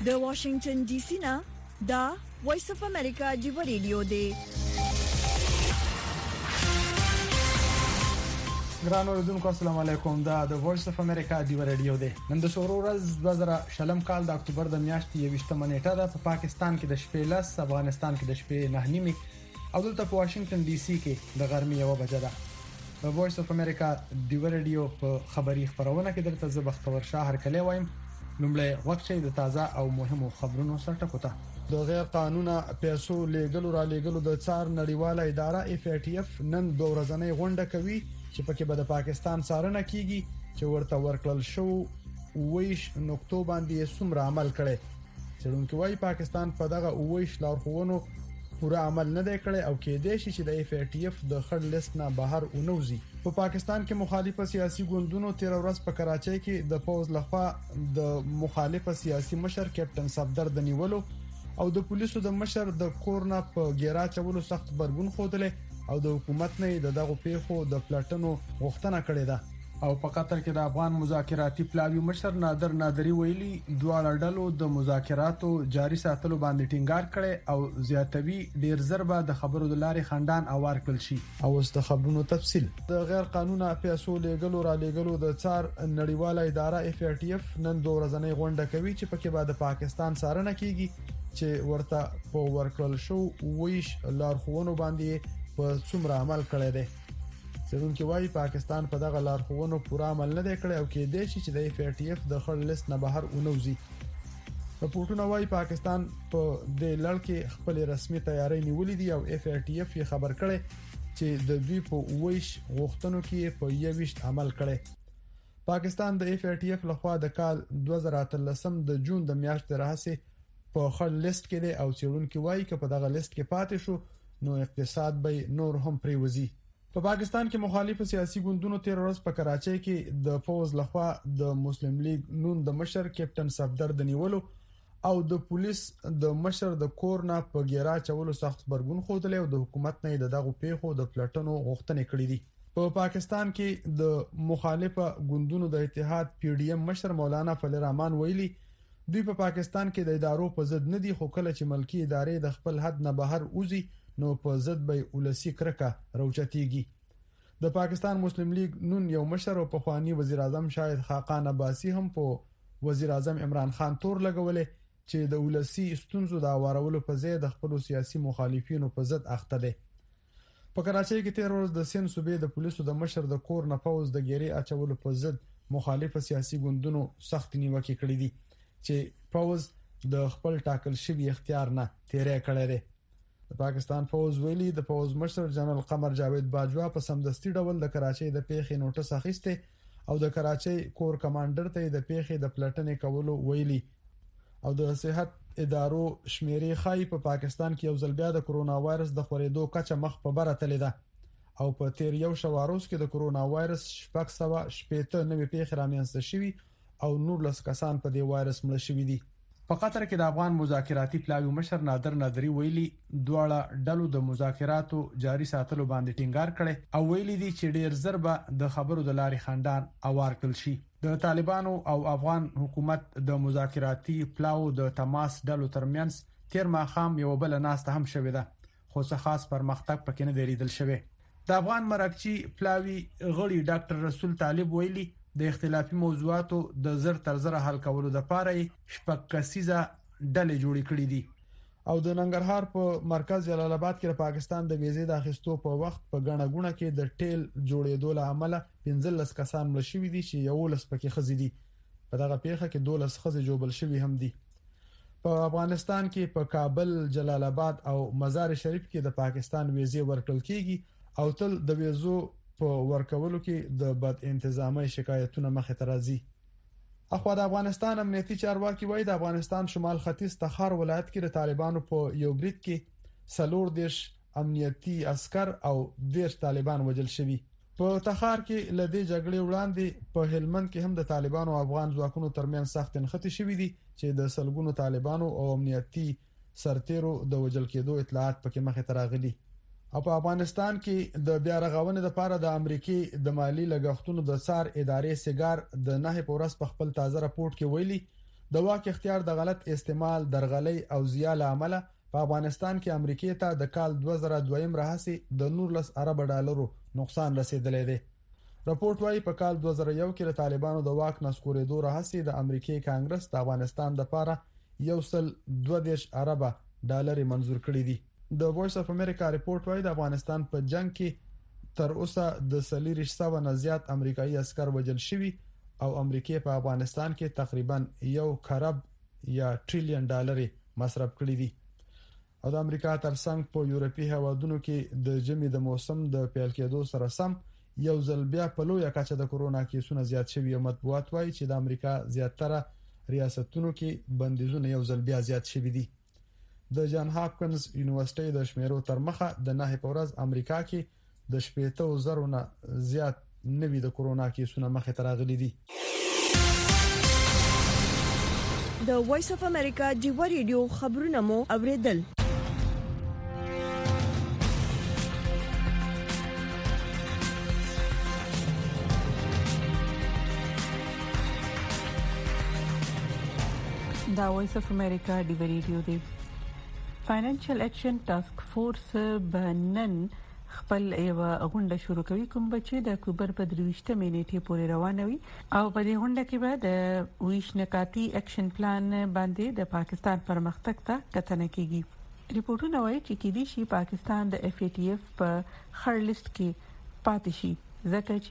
د واشنگټن ډي سي نه دا وایس اف امریکا دی رادیو دی. ګران اوردونکو السلام علیکم. دا د وایس اف امریکا دی رادیو دی. نن د شورو ورځ 2000 کال د اکتوبر د میاشتې 28 نیټه ده. په پاکستان کې د شپې 10، افغانستان کې د شپې 9:30 او دلته په واشنگټن ډي سي کې د غرمې 1 بجه ده. د وایس اف امریکا دی رادیو په خبری خبرونه کې درته زبختور شاه هر کله وایم. لومړی وخت د تازه او مهمو خبرونو سره ټکوته. د غیر قانونا پیسو لیګلو را لیګلو د څار نړیواله اداره FATF نن 2 ورځنۍ غونډه کوي چې پکې به د پاکستان څارنه کیږي چې ورته ورکړل شو ویش نقطو باندې څومره عمل کړي. څېړونکو وايي پاکستان په دغه ویش لارښوونو پوره عمل نه دی کړی او کېدای شي چې د FATF د خړ لیست نه بهر ونوځي. په پاکستان کې مخالفه سیاسي ګوندونو 13 ورځ په کراچۍ کې د فوز لخوا د مخالفه سیاسي مشر کیپټن صفدر د نیولو او د پولیسو د مشر د کورنا په ګیرا چولو سخت برګون خوده او د حکومت نه د دغه پیښو د پلاتنو غوښتنه کړې ده. او په قطر کې د افغان مذاکراتي پلاوی مشر نادر نادری ویلي دواړه ډلو د مذاکراتو جاري ساتلو باندې ټینګار کړي او زیاتوي ډیر ضربه د خبرو د لارې خندان اوار کړل شي. او د خبرونو تفصیل د غیر قانوني پیسو لیګلو را لیګلو د څار نړیواله اداره FATF نن 2 ورځنۍ غونډه کوي چې پکې به د پاکستان څارنه کیږي چې ورته په ورکړل شو ویش لارښوونو باندې په څومره عمل کړی دی. څېړونکو وايي پاکستان په دغه لارښوونو پوره عمل نه دی کړی او کېدای شي چې د FATF د خړ لیست نه بهر ونوځي. رپورټونه وايي پاکستان په دې لړ کې خپل رسمي تیاری نیولې دي او FATF یې خبر کړی چې د دوی په ویش غوښتنو کې په 21 عمل کړی. پاکستان د FATF لخوا د کال 2013 د جون د میاشتې راهیسې په خړ لیست کې دی او څېړونکو وايي چې په دغه لیست کې پاتې شو نو اقتصاد به نور هم پریوزي. په پاکستان کې مخالف سیاسي ګوندونو 13 ورځ په کراچۍ کې د فوز لخوا د مسلم لیگ نون د مشر کیپټن صفدر د نیولو او د پولیس د مشر د کورنا په ګیرا چولو سخت برګون خوده او د حکومت نه دغه پیښو د پلاتنو غوښتنې کړې دي. په پاکستان کې د مخالفه ګوندونو د اتحاد PDM مشر مولانا فضل الرحمن ویلي دوی په پاکستان کې د ادارو په ضد نه دي، خو کله چې ملکی ادارې د خپل حد نه بهر وځي نو په ضد به ولسی کرکه روچتيږي. د پاکستان مسلم لیگ نون یو مشر او پخوانی وزیر اعظم شاهد خاقان عباسی هم په وزیر اعظم عمران خان تور لګولې چې د ولسی ستونزو د اوارولو په ځای د خپل سیاسي مخالفینو په ضد اخته دي. په کراچۍ کې 13 ورځ د سین صوبې د پولیسو د مشر د کور نه فوز د ګيري اچولو په ضد مخالف سیاسي ګوندونو سخت نیوکه کړې دي چې فوز د خپل ټاکل شوی اختیار نه تیرې کړې ده. د پاکستان فوز ویلي د فوز مشر جنرال قمر جاوید باجوا په سمدستي ډول د کراچۍ د پیښې نوټس اخیسته او د کراچۍ کور کمانډر ته د پیښې د پلاتنې کولو ویلي او د صحت ادارو شمیرې خای په پاکستان کې یو ځل بیا د کرونا وایرس د خورېدو کچه مخ په بره تللی ده او په تیر یو شواروز کې د کرونا وایرس 670 نوې پیښې رامنځته شوي او 19 کسان په دې وایرس مړ شوي دي. په قطر کې د افغان مذاکراتي پلاوی مشر نادر نادری ویلي دواړه ډلو د مذاکراتو جاري ساتلو باندې ټینګار کړي او ویلي دي چې ډیر ضربه د خبرو د لارې خندان اوار کړل شي. د طالبانو او افغان حکومت د مذاکراتي پلاو د تماس ډلو ترمنځ تیر ماخام یو بل ناسته هم شوې ده خو څه خاص پرمختګ پکې نه دی لیدل شوی. د افغان مرکچی پلاوی غړي ډاکټر رسول طالب ویلي د اختلافي موضوعاتو د زر تر زر حل کولو لپاره شپږ کسیزه ډلې جوړې کړې دي او د ننګرهار په مرکز جلال آباد کې د پاکستان د ویزې د اخیستو په وخت په غڼه غونه کې د ټیل جوړېدو له امله 15 کسان مړ شوي دي چې یو لس پکې خزې دي. په دغه پیښه کې 12 خزې جوړل شوي هم دي. په افغانستان کې په کابل، جلال آباد او مزار شریف کې د پاکستان ویزې ورکړل کیږي او تل د ویزو په ورکولو کې د بد انتظامی شکایتونه مخه ته راځي. اخو د افغانستان امنیتي چارواکي وایي د افغانستان شمال ختیځ تخار ولایت کې د طالبانو په یو برید کې 14 امنیتي عسكر او 10 طالبان وژل شوي. په تخار کې لدې جګړې وړاندې په هلمند کې هم د طالبانو او افغان ځواکونو ترمنځ سخت نښتې شوې دي چې د سلګونو طالبانو او امنیتي سرتیرو د وژل کېدو اطلاعات پکې مخه ته راغلي. او په افغانستان کې د بیا رغونې لپاره د امریکای د مالی لګښتونو د څار ادارې سیګار د 9 پورس په خپل تازه راپورټ کې ویلي د واک اختیار د غلط استعمال، درغلۍ او زیاله عمله په افغانستان کې امریکای ته د کال 2002 راهسي د 19 ارب ډالرو نقصان رسیدلی دی. راپورټ وايي په کال 2001 کې د طالبانو د واک نسکورېدو راهسي د امریکای کانګرس د افغانستان لپاره 1.22 ارب ډالر منزور کړی دي. د وایس اف امریکا ریپورت وايي د افغانستان په جنگ کې تر اوسه د 300 نه زیات امریکایي عسكر وژل شوي او امریکای په افغانستان کې تقریبا 1 خراب یا ټریلیون ډالر مصرف کړی دي. او د امریکا ترڅنګ په یورپی هوادونو کې د جمی د موسم د پیل کېدو سره سم یو ځل بیا په لویه کچه د کورونا کیسونه زیات شوي. مطبوعات وايي چې د امریکا زیاتره ریاستونو کې بندیزونه یو ځل بیا زیات شوي دي. د جان هاپکنز یونیورسيټي د شمیرو تر مخه د 9 په ورځ امریکا کې د 80,000 نه زیات نوي د کورونا کیسونه مخه تراغلي دي. د وایس اف امریکا ډیو ریډیو خبرونه مو اوریدل. دا وایس اف امریکا ډیو ریډیو دی. فاینانشل اکشن ټاسک فورس بنن خپل یو غونډه شروع کوي کوم چې د اکتوبر په 23 نیټه پورې روانه وي او په دې غونډه کې به د ویش نکاتی اکشن پلان باندې د پاکستان پرمختګ ته کتنه کیږي. ریپورتونه وايي چې کېدې شي پاکستان د FATF په خړ لیست کې پاتې شي ځکه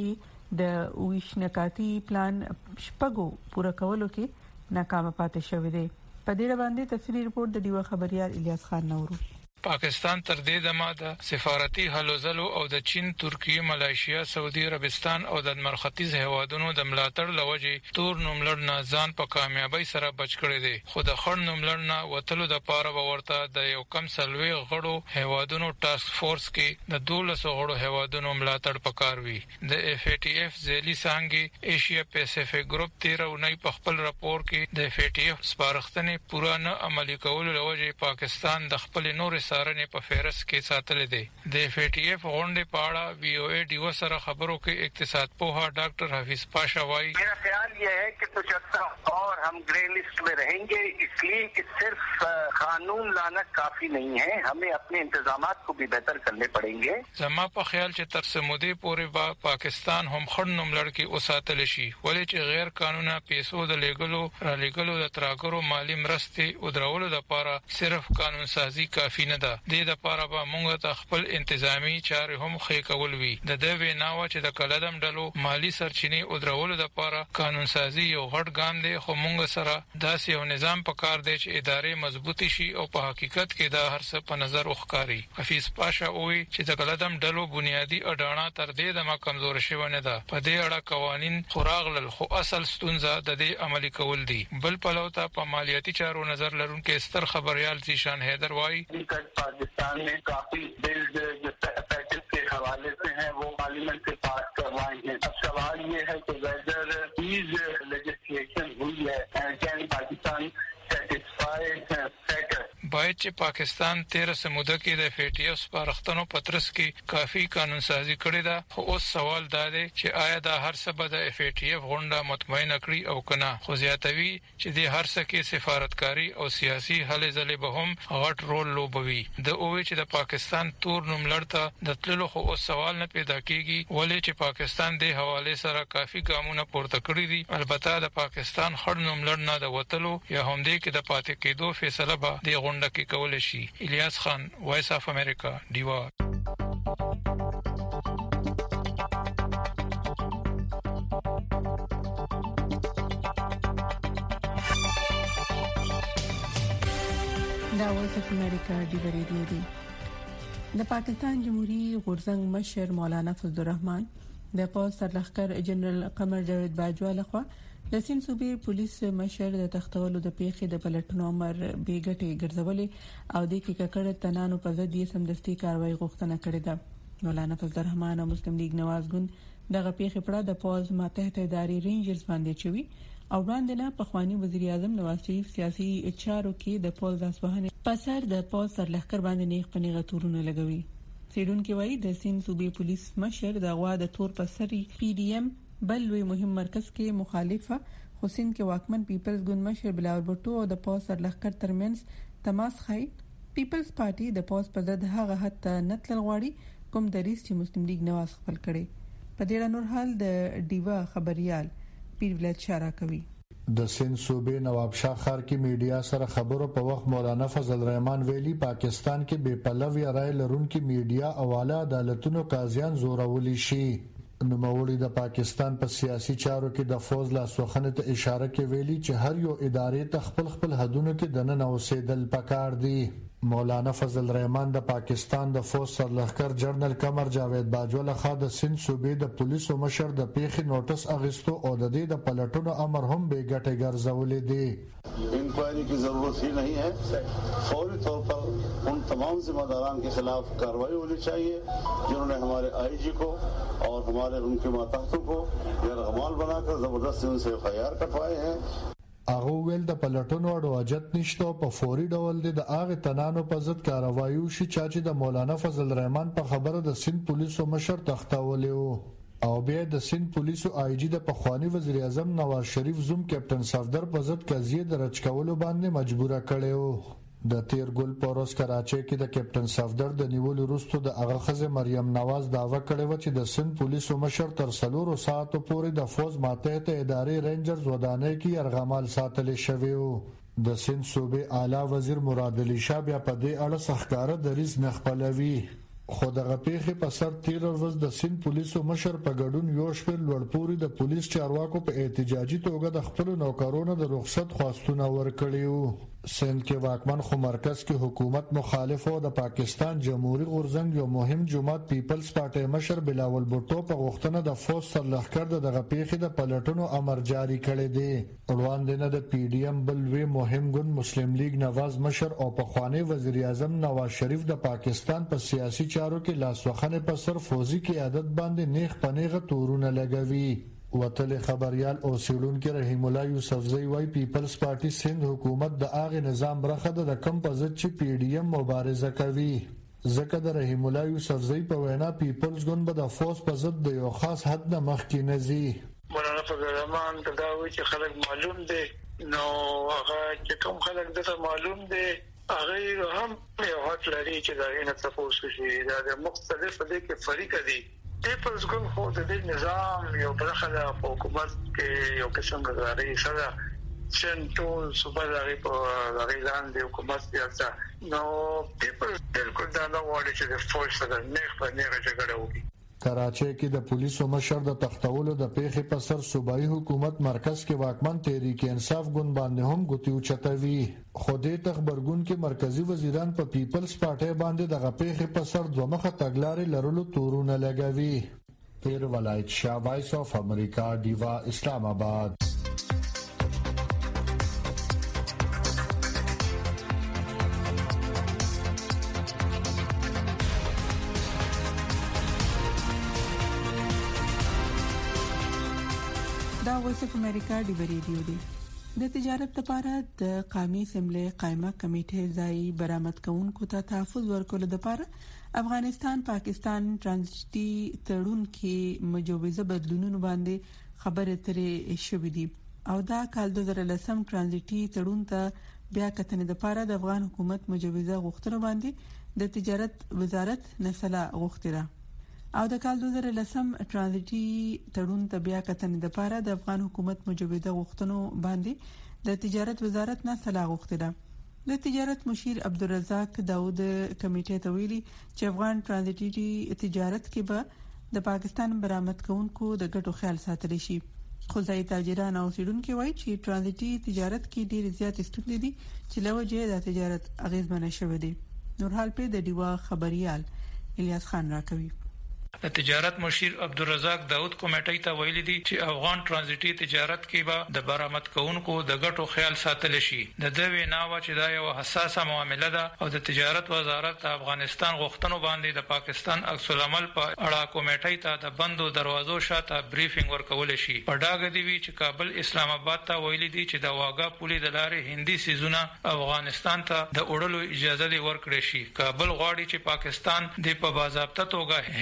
چې د ویش نکاتی پلان شپږو پوره کولو کې ناکام پاتې شوی دی. په دې باندې تفصیلی ریپورت د دیو خبريال الیاس خان نورو. پاکستان تر دې دمه د سفارتي هلو ځلو او د چین، ترکیه، ملایشیا، سعودي عربستان او د مرختیز هوادونو د ملاتړ لوجې تور نوملړ نه ځان په کامیابی سره بچ کړی دی. خو د خړ نوملړ نه وتلو د پاره ورته د یو کم سلوي غړو هوادونو ټاسک فورس کې د 12 غړو هوادونو ملاتړ پکار وی. د FATF ځلی څنګه ایشیا پیسفیک ګروپ 13 په خپل راپور کې د FATF سپارښتنې پوره نه عملي کول لوجې پاکستان د خپل نور سارنې په فهرست کې ساتل دي. د FATF غونډې په اړه VOA ډیو سره خبرو کې اقتصاد پوها ډاکټر حفیظ پاشا وايي میرا خیال یہ ہے کہ 75 اور ہم گرے لسٹ میں رہیں گے اس لیے کہ صرف قانون لانا کافی نہیں ہے ہمیں اپنے انتظامات کو بھی بہتر کرنے پڑیں گے. زما په خیال چې تر سمودي پورې با پاکستان هم خړ نوملړ کې اوساتل شي ولې چې غیر قانوني پیسو د لیګلو را لیګلو د تراګرو مالی مرستې او درولو لپاره صرف قانون سازي کافی نه ده. د دې لپاره به موږ ته خپل انتظامی چارې هم خې کول وي. د دې ویناوه چې د کلدم ډلو مالی سرچینې او درولو لپاره قانون سازي یو غټ ګام دی خو موږ سره داسې یو نظام پکار دی چې ادارې مضبوطی شي او په حقیقت کې دا هر څه په نظر وښکاري. حفیظ پاشا وایي چې د کلدم ډلو بنیادی اډانه تر دې د ما کمزور شوی نه ده. په دې اړه قوانين خوراغلل خو اصل ستونزه د دې عملي کول دي. بل پلوته په مالیاتي چارو نظر لرونکو ستر خبريال زیشان حیدر وایي پاکستان میں کافی بلز جو پیکج کے حوالے سے ہیں وہ پارلیمنٹ سے پاس کروائے ہیں. اب سوال یہ ہے کہ ویدر دیز لیجسلیشن ہوئی ہے کین پاکستان سیٹسفائیڈ سیٹر باید چې پاکستان 13 موده کې د FATF سپارښتنو پترس کې کافی قانون سازی کړی ده. خو اوس سوال دا دی چې آیا دا هر څه به د FATF غونډه مطمئن کړي او کنه. خو زیاتوي چې د هر څه کې سفارتکاری او سیاسي هلې ځلې به هم غټ رول لوبوي. د اوې چې د پاکستان تور نوملړ ته د تللو خو اوس سوال نه پیدا کیږي ولې چې پاکستان د حواله سره کافی ګامونه پورته کړی دي. البته د پاکستان خړ نوملړ نه د وتلو یا هم دې کې د پاتې کېدو فیصله به د غونډه کې کول شي. الیاس خان، وایس اف امریکا، دیوا. دا وایس اف امریکا ډیو ریډیو دی. د پاکستان جمهوریت غورځنګ مشر مولانا فضل الرحمن د پولیس سرلښکر جنرال قمر جاوید باجوا لخوا د سین صوبې پولیس مشر د تختولو د پیښې د پلټنو امر بیګټي ګرځولې او د ککړ تنانو په ضد یې سمدستي کاروایی غوښتنه کړې ده. مولانا فضل الرحمن او مسلم لیگ نواز ګوند دغه پیښې په اړه د پوز ماتحت ادارې رینجرز باندې چوي او وړاندې نه پخوانی وزیر اعظم نواز شریف سیاسي چارو کې د پوز ځوهنې پسر د پوز سرلښکر باندې نیغ پنیغه تورونه لګوي. سیډونکو وايي د سین صوبې پولیس مشر د غوا د تور پسري PDM بل وی مهم مرکز کې مخالفه حسین کې واکمن پیپلز ګوند مشر بلاول بوټو او د پوز سرلخکر ترمنځ تماس خای. پیپلز پارټي د پوز په ضد هغه حد ته نتل غواړي کوم دریس چې مسلم لیگ نواز خپل کړي. په دې نور حال د ډیوا خبريال پیر ولایت اشاره کوي. د سند صوبې نواب شاه خار کې میډیا سره خبرو په وخت مولانا فضل الرحمن ویلي پاکستان کې بے پلوي رائے لرونکي میډیا او اعلی عدالتونو قاضیان زورولي شي. نوموړي د پاکستان په سیاسي چارو کې د فوز لاسوخنه ته اشاره کوي ویلي چې هر یو ادارې ته خپل حدودو کې دننه اوسېدل پکار دي. مولانا فضل الرحمن د پاکستان د فوز سرلخکر جنرال قمر جاوید باجوه لخوا د سند صوبې د پولیسو مشر د پیښې نوټس اغستو او د دې د پلټونو امر هم بے ګټه ګرځولې دي. انکوائری کی ضرورت ہی نہیں ہے. فوری طور پر ان تمام ذمہ داران کے خلاف کارروائی ہونی چاہیے جنہوں نے ہمارے آئی جی کو اور ہمارے ان کے ماتحتوں کو یرغمال بنا کر زبردستی ان سے FIR کٹوائے ہیں. هغه ویل د پلټونو اړه واجت نشته په فوري ډول د هغه تنانو په ضد کاروایي شي چې د مولانا فضل الرحمن په خبره د سند پولیسو مشر تختاولې او بیا د سند پولیسو آی جی د پخوانی وزیر اعظم نواز شریف زوم کیپټن صفدر په ضد قضیه درج کولو باندې مجبور کړي. د تیر ګل پروس کراچي کې د کیپټن صفدر د نیولو وروسته د هغه خزه مریم نواز داوا کړې و چې د سند پولیسو مشر تر 4 ساعتو پورې د فوز ماتحت ادارې رینجرز ودانۍ کې يرغمال ساتل شوی و. د سند صوبې اعلی وزیر مراد علي شاه بیا په دې اړه سخکاره دریز نه خپلوي. خو دغه پیښې په سر تیر ورځ د سند پولیسو مشر په ګډون یو شپږ لوړپوري د پولیس چارواکو په احتجاجي توګه د خپل نوکرونو د رخصت خواستونه ورکړیو. سند کې واکمن خو مرکز کې حکومت مخالف او د پاکستان جمهوریت غورځنګ یو مهم جماعت پیپلز پارټي مشر بلاول بوټو په غوښتنه د فوز سرلخکر دغه پیښې د پلټونو امر جاری کړی دی. وړاندې د پی ډی ایم بلوي مهم ګوند مسلم لیگ نواز مشر او پخوانی وزیر اعظم نواز شریف د پاکستان په سیاسي چارو کې لاسوخنه په سر فوزي قیادت باندې نیغ پنیغه تورونه لګوي. وتل خبريال او سیډونکو رحیم الله یوسفزئی وای پیپلز پارټي سند حکومت د اغه نظام برخه د کم په ضد چې پی ډی ایم مبارزه کوي. ځکه د رحیم الله یوسفزئی په وینا پیپلز ګوند به د فوز په ضد د یو خاص حد نه مخکې نزي. مولانا فضل الرحمن دا وایي چې خلک معلوم دي نو هغه چې کوم خلک دته معلوم دي هغه هم یو حق لري چې دا نه تاسو شي دا مختلف دي کې فریق دي. پیپلز ګوند خو د دې نظام یو برخه د حکومت کې یو قسم غوړي سره چې ټول صوبه لري په غیلان د حکومت سیاست نو پیپلز بالکل دا نه وایي چې د فورس د نه خبرې جګړه وکړي. کراچي کې د پولیسو مشر د تختولو د پیښې په سر صوبایي حکومت مرکز کې واکمن تحریک انصاف ګوند باندې هم ګوتیو چتوي. خو دې تخبرګون کې مرکزی وزیران په پیپلز پارټي باندې د پیښې په سر دوه مخه تګلارې لرلو تورونه لګوي. پیر ولایت شاه وایس اف امریکا دیوا اسلام آباد. وایس اف امریکا دی ریډیو دی. د تجارت لپاره د قومي اسمبلی قائمه کمیټه ځای برآمد کونکو ته تحفظ ورکول لپاره افغانستان پاکستان ترانزیتي تړون کې مجوزه بدلونونو باندې خبرې ترې شوې دي او دا کال 2010 ترانزیتي تړون ته بیا کتنې لپاره د افغان حکومت مجوزه غوښتنه باندې د تجارت وزارت نسلا غوښتره او د کال 2010 ترانزیتي تړون ته بیا کتنې لپاره د افغان حکومت مجوزه غوښتنو باندې د تجارت وزارت نه صلاح غوښتله. د تجارت مشیر عبدالرزاق داود کمیټې ته ویلي چې افغان ترانزیتي تجارت کې به د پاکستان برآمد کونکو د ګټو خیال ساتل شي. خو ځای تاجران او سیډونکو وایي چې ترانزیتي تجارت کې ډېر زیات ستونزې دي چې لوجه د تجارت اغیزمنه شوه دي. نور حال په د دیوا خبريال الیاس خان راکوي. د تجارت مشیر عبدالرزاق داود کمیټې ته ویلي دي چې افغان ترانزیتي تجارت کې به د برآمد کونکو د ګټو خیال ساتل شي. د دوی ناوه چې دا یو حساسه معامله ده او د تجارت وزارت د افغانستان غوښتنو باندې د پاکستان عکس العمل په اړه کمیټې ته د بندو دروازو شاته بریفینګ ورکول شي. په ډاګه دی چې کابل اسلام آباد ته ویلي دي چې د واګا پولي د لارې هندي سيزونه افغانستان ته د وړلو اجازه دی ورکړي شي. کابل غواړي چې پاکستان د په باضابطه توګه هند د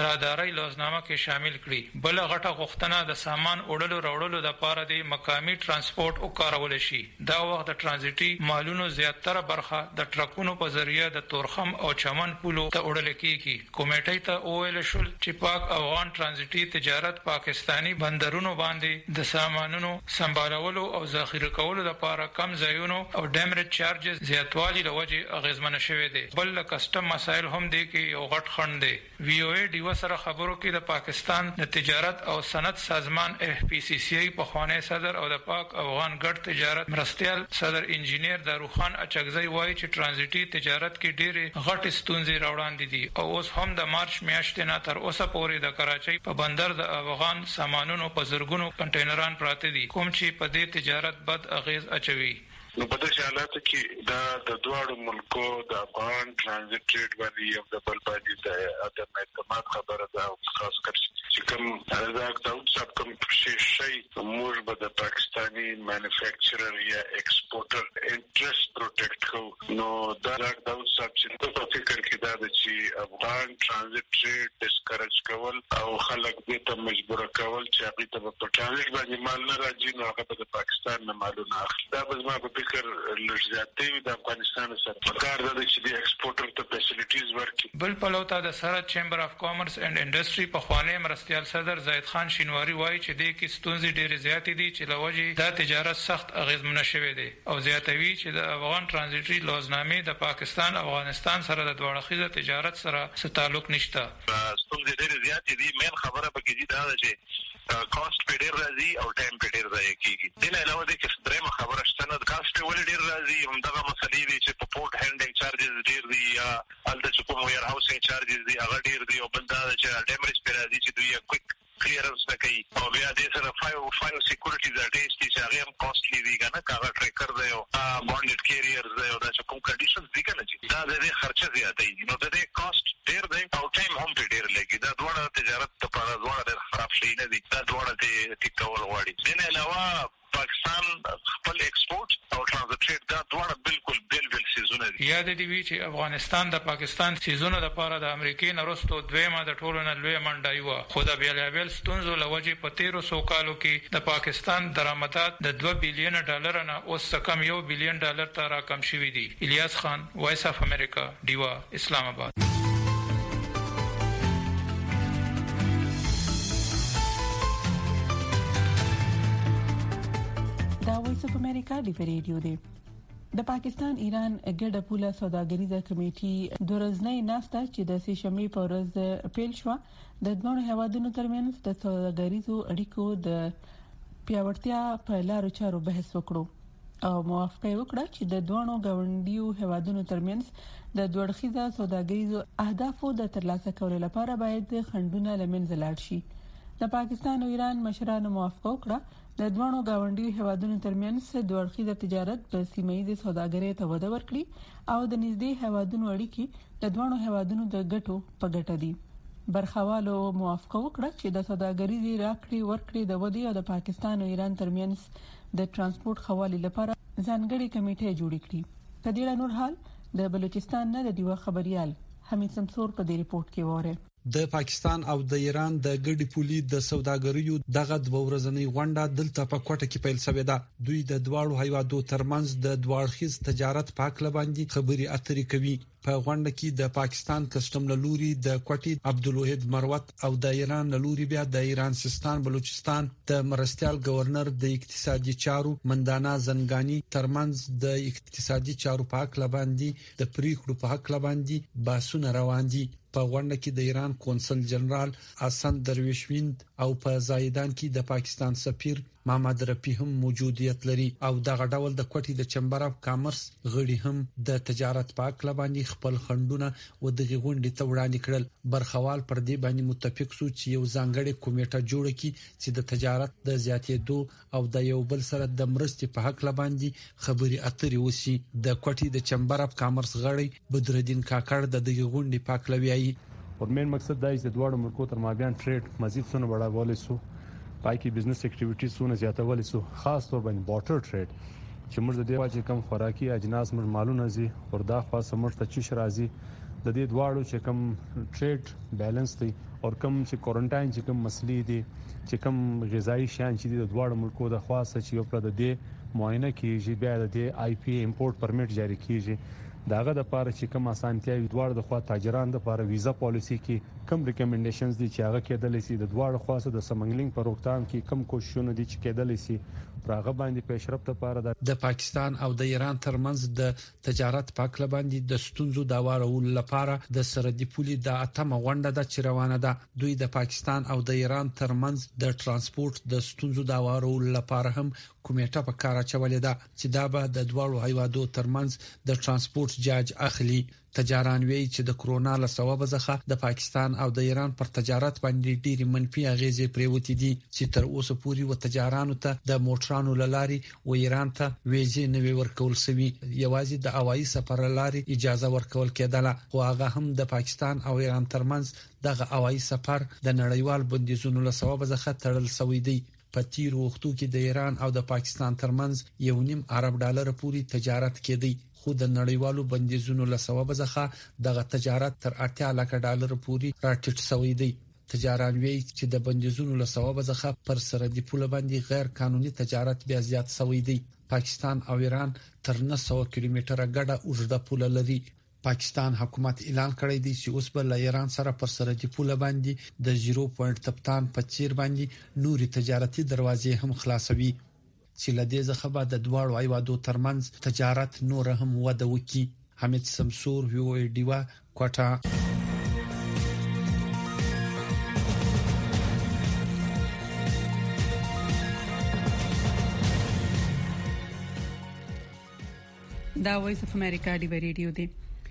قراردادي لوزنامه کې شامل کړي. بل غټه غوښتنه د سامان وړلو راوړلو د لپاره د مقامی ترانسپورت او کارول شي. دا وخت د ترانزیتي مالونو زیاتره برخه د ټرکونو په ذریعہ د تورخم او چمن پولو ته وړل کیږي. کمیټې ته اویل شول چې پاک افغان ترانزیتي تجارت پاکستانی بندرونو باندې د سامانونو سمبالولو او ذخیره کولو لپاره کم ځایونو او ډیمریج چارجز زیاتوالی لوجه اغیزمن شوه دي. بل کسٹم مسایل هم دي کې یو غټ خند دي. وی او ای ډیو سره خبرو کې د پاکستان د تجارت او صنعت سازمان اف پی سی سی ای په خوانه صدر او د پاک افغان ګډ تجارت مرستيال صدر انجینیر داروخان اچګزی وایي چې ترانزیتي تجارت کې ډېر غټ ستونزې راوړاندې دي او اوس هم د مارچ میاشتې نه تر اوسه پورې د کراچۍ په بندر د افغان سامانونو په زرګونو کنټینران پراته دي کوم چې په دې تجارت بد اغیز اچوي. نو په دې حالت کې د دوه ملکو د افغان ترانزیت ټریډ باندې یو د بل باندې د عدم اعتماد خبره ده او خاص کر چې کوم رزاق داود صاحب کوم شي موږ به د پاکستانی مینوفیکچرر یا ایکسپورټر انټرست پروټیکټ کو. نو دا رزاق داود صاحب چې په فکر کې دا چې افغان ترانزیت ټریډ ډیسکریج کول او خلک دې ته مجبور کول چې هغه ته په ترانزیت باندې مال نه راځي نو هغه د پاکستان نه مالونه اخلي. دا به زما فکر لږ د افغانستان سره کار د چې د ایکسپورټر ته فیسیلیټیز ورکړي. بل پلوتا د سرحد چیمبر اف کامرس اینڈ انډستری په خوانه مرستيال صدر زید خان شینواری وایي چې د کې ستونزې ډېرې زیاتې دي چې لوجه د تجارت سخت اغیزمن شوه دي او زیاتوي چې د افغان ترانزیتي لوزنامې د پاکستان افغانستان سره د دوه اړخیزه تجارت سره څه تعلق نشته. ستونزې ډېرې زیاتې دي. مین خبره به کې دا ده چې کاست په ډېر راځي او ټایم په ډېر ځای کېږي. د نه علاوه د کې درېمه خبره شته نه د کاست ولې ډېر راځي همدغه مسلې دي چې په پورت هینډینګ چارجز ډېر دي یا الته چې کوم ویر هاوسینګ چارجز دي هغه ډېر دي او بل دا چې ډیمریج په راځي چې دوی کویک کلیرنس کوي او بیا د سره فایو سکیورټي د ډیس چې هغه هم کاستلی دي کنه کاغه ټریکر دی او بانډډ کیریرز دی او دا چې کوم کنډیشنز دي کنه چې دا د خرچه زیاته دي نو د کاست ډېر دی او ټایم هم ډېر لګي. دا دوه تجارت لپاره دوه خراب شي نه دي. دا دوه ته ټیکول غواړي. د نه علاوه پاکستان خپل ایکسپورټ او ترانزیت دا دوه بالکل بل سيزونه دي. یاد دی وی چې افغانستان د پاکستان سيزونه د لپاره د امریکای نورستو دویمه د ټولو نه لوی منډه یو خو د بیلابل ستونزو لوجه په 1300 کالو کې د پاکستان درآمدات د 2 بلین ډالر نه اوس کم 1 بلین ډالر ته راکم شوې دي. الیاس خان وایس اف امریکا دیوا اسلام آباد. دا وایس اف امریکا دی ریډیو دی. د پاکستان ایران ګډه پوله سوداګریزه کمیټې د ورځنۍ ناسته چې د سشنبه په ورځ پیل شو د دوه هیوادونو ترمنځ د سوداګریزو اړیکو د پیاوړتیا په لارو چارو بحث وکړو او موافقه وکړه چې د دوه غونډیو هیوادونو ترمنځ د دوړخیزه سوداګریزو اهدافو د ترلاسه کولو لپاره باید خندونه لمنځه لاړ شي. د پاکستان او ایران مشرانو موافقه وکړه د دوه غونډیو هیوادونو ترمنځ د دوړخیزه تجارت په سیمه‌ییزه سوداګرۍ ته وده ورکړي او د نږدې هیوادونو اړیکې د دوه هیوادونو د ګټو په ګټه دي. برخوالو موافقه وکړه چې د سوداګریزي راکړې ورکړې د ودی او د پاکستان او ایران ترمنځ د ترانسپورت حوالې لپاره ځانګړي کمیټه جوړ کړي. په دې ډول حال د بلوچستان نه د دیوه خبريال حمید سمسور په دې ریپورت کې وره. د پاکستان او د ایران د ګډي پولي د سوداګریو دغه د ورځنی غونډه دلته په کوټه کې پیل شوې ده. دوی د دواړو هیوادو ترمنځ د دوړخیز تجارت په اړه باندې خبري اترې کوي. په غونډه کې د پاکستان کسٹم لوري د کوټي عبدالوهید مروت او د ایران لوري بیا د ایران سیستان بلوچستان د مرستيال گورنر د اقتصادي چارو مندانا زنګانی ترمنځ د اقتصادي چارو په اړه باندې د پریکړو په اړه باندې باسونه روان دي. په غونډه کې د ایران کونسل جنرال حسن درویشویند او په زایدان کې د پاکستان سفیر محمد رفیع هم موجودیت لري او دغه ډول د کوټي د چمبر اف کامرس غړي هم د تجارت په اړه باندې خپل خندونه و دغه غونډې ته وړاندې کړل. برخوال پر دې باندې متفق شو چې یو ځانګړي کمیټه جوړ کړي چې د تجارت د زیاتېدو او د یو بل سره د مرستې په اړه باندې خبري اترې وشي. د کوټي د چمبر اف کامرس غړي بدرالدین کاکړ د دغه غونډې په اړه ویایي. اور مین مقصد دا چې د دوه ملکو تر مابین ټریډ مزید څونه بڑھاولی سو پای کې بزنس اکټیویټیز څونه زیاتولی سو خاص طور باندې بارټر ټریډ چې موږ د دې واجب کم خوراکي اجناس موږ مالونه زی او دا خاصه موږ ته چی راځي د دې دواړو چې کم ټریډ بیلانس دی او کوم چې کوارنټاین چې کوم مسلې دي چې کوم غذایی شیان چې د دوه ملکو د خاصه چې یو پر د دې معاینه کیږي بیا د دې آی پی امپورټ پرمټ جاری کیږي داغه د پاره چې کوم اسانتیاوي دوه د خوا تاجران د لپاره ویزا پالیسی کې کوم ریکمنډیشنز دي چې هغه کېدل شي د دوه خاصه د سمنګلینګ پر روکتام کې کوم کوششونه دي چې کېدل شي راغه باندې پیشرفت لپاره د پاکستان او د ایران ترمنځ د تجارت پاکله باندې د ستونزو د وارول لپاره د سرحدي پولي د اتمه غونډه د چروانه ده دوی د پاکستان او د ایران ترمنځ د ترانسپورت د ستونزو د وارول لپاره هم کمیټه په کار اچولې ده چې دا به د دوه هیوادو ترمنځ د ترانسپورت جاج اخلي تجاران وی چې د کرونا له سبب څخه د پاکستان او د ایران پر تجارت باندې ډېری منفي اغیزې پریوتی دي چې تر اوسه پورې و تجارانو ته د موټرانو لاري و ایران ته ویزې نه ورکول شوی یوازې د هوایي سفر لاري اجازه ورکول کېدله خو هغه هم د پاکستان او ایران ترمنځ دغه هوایي سفر د نړیوال بندیزونو له سبب څخه تړل شوی دی په تیر وختو کې د ایران او د پاکستان ترمنځ 1.5 ارب ډالر پورې تجارت کېدی خو د نړیوالو بندیزونو له سبب څخه دغه تجارت تر 8 لک ډالر پورې راټیټ شوی دی تجاران وی چې د بندیزونو له سبب څخه پر سرحدي پول باندې غیر قانوني تجارت بیا زیات شوی دی پاکستان او ایران تر 900 کیلومتره ګډه اوږده پول لري پاکستان حکومت اعلان کړی دی چې اوس به له ایران سره پر سرحدي پول باندې د 0 کپتان په چیر باندې نوري تجارتي دروازې هم خلاصوي چې لدې ځخه به د دوه هیوادو ترمنځ تجارت نور هم وده وکړي حمید سمسور وی ډیوا کوټا دا وایس اف امریکا دی ریډیو دی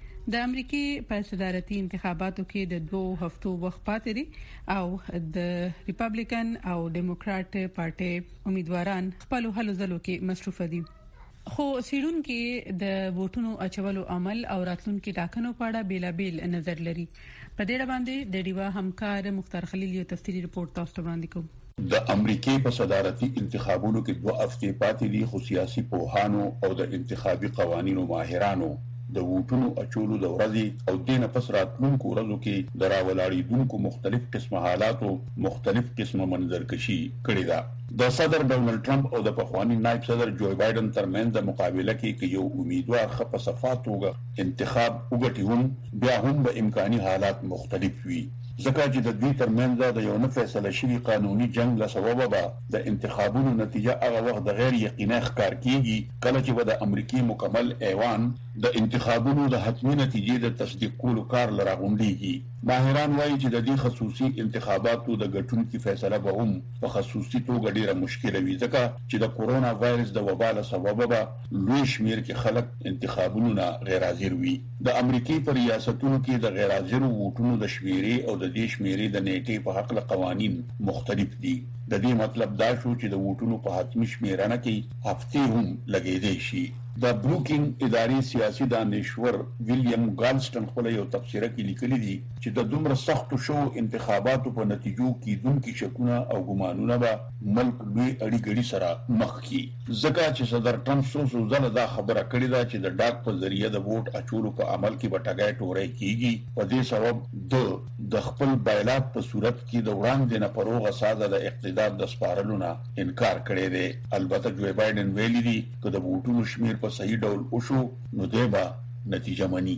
د امریکای په صدارتي انتخاباتو کې د 2 هفتو وخت پاتې دي او د ریپابلیکن او ډیموکرات پارټي امیدواران خپل هلو ځلو کې مصروف دي خو سیډونکو د ووټونو اچولو عمل او راتلونکو ټاکنو په اړه بیلابیل نظر لري په دې باندې د ډیوا همکار مختار خلیل یو تفصیلی رپورت تاسو ته وړاندې کوم د امریکای په صدارتي انتخابونو کې 2 هفتې پاتې دي خو سیاسي پوهانو او د انتخابي قوانینو ماهرانو د ووټونو اچولو د ورځې او دینه پس راتلونکو ورځو کې د راولاړېدونکو مختلف قسمه حالاتو مختلف قسمه منظرکشي کړې ده د صدر ډونالد ټرمپ او د پخوانی نائب صدر جو بایدن ترمنځ د مقابله کې یو امیدوار خپ صفاتوګه انتخاب وګټي بیا هم به امکاني حالات مختلف وي ځکه چې د دې ترمنځ د یو نه فیصله شوی قانوني جنگ له سبب به د انتخابونو نتیجه هغه وخت د غیر یقیني ښکار کیږي کله چې د امریکای مکمل ایوان د انتخابونو د حتمي نتیجې د تصدیق کولو کار لراغونډيږي ماهران وایي چې د دې خصوصي انتخاباتو د ګټونکو فیصله به هم په خصوصي توګه ډیره مشکله وي ځکه چې د کورونا وایرس د وبا له سبب به لوی شمیر کې خلک انتخابونو نه غیر حاضر وي د امریکای په ریاستونو کې د غیر حاضر ووټونو د شمیرې او د دې شمیرې د نیټې په حق له قوانین مختلف دي د دې مطلب دا شو چې د ووټونو په حتمي شمیرنه کې هفتې هم لګیدې شي د بروکینګ اداري سیاسي دانشور ویلیام ګالسټن خپل یو تفسیر کې لیکلي دي چې د دومره سختو شو انتخاباتو په نتیجو کې دونکو شکونه او ګمانونه به ملک لوی اړیګړي سره مخ کی ځکه چې صدر ټرمپ سو ځله دا خبره کړې ده چې د ډاک په ذریعہ د ووټ اچولو په عمل کې بټګای ټورې کیږي په دې سبب د خپل بایلات په صورت کې د وړاندې نه پروغه ساده د اقتدار د سپارلو نه انکار کړی دی البته جو بایدن ویلي دی چې د ووټونو شمیر په صحیح ډول وشو نو دیبا نتیجه مني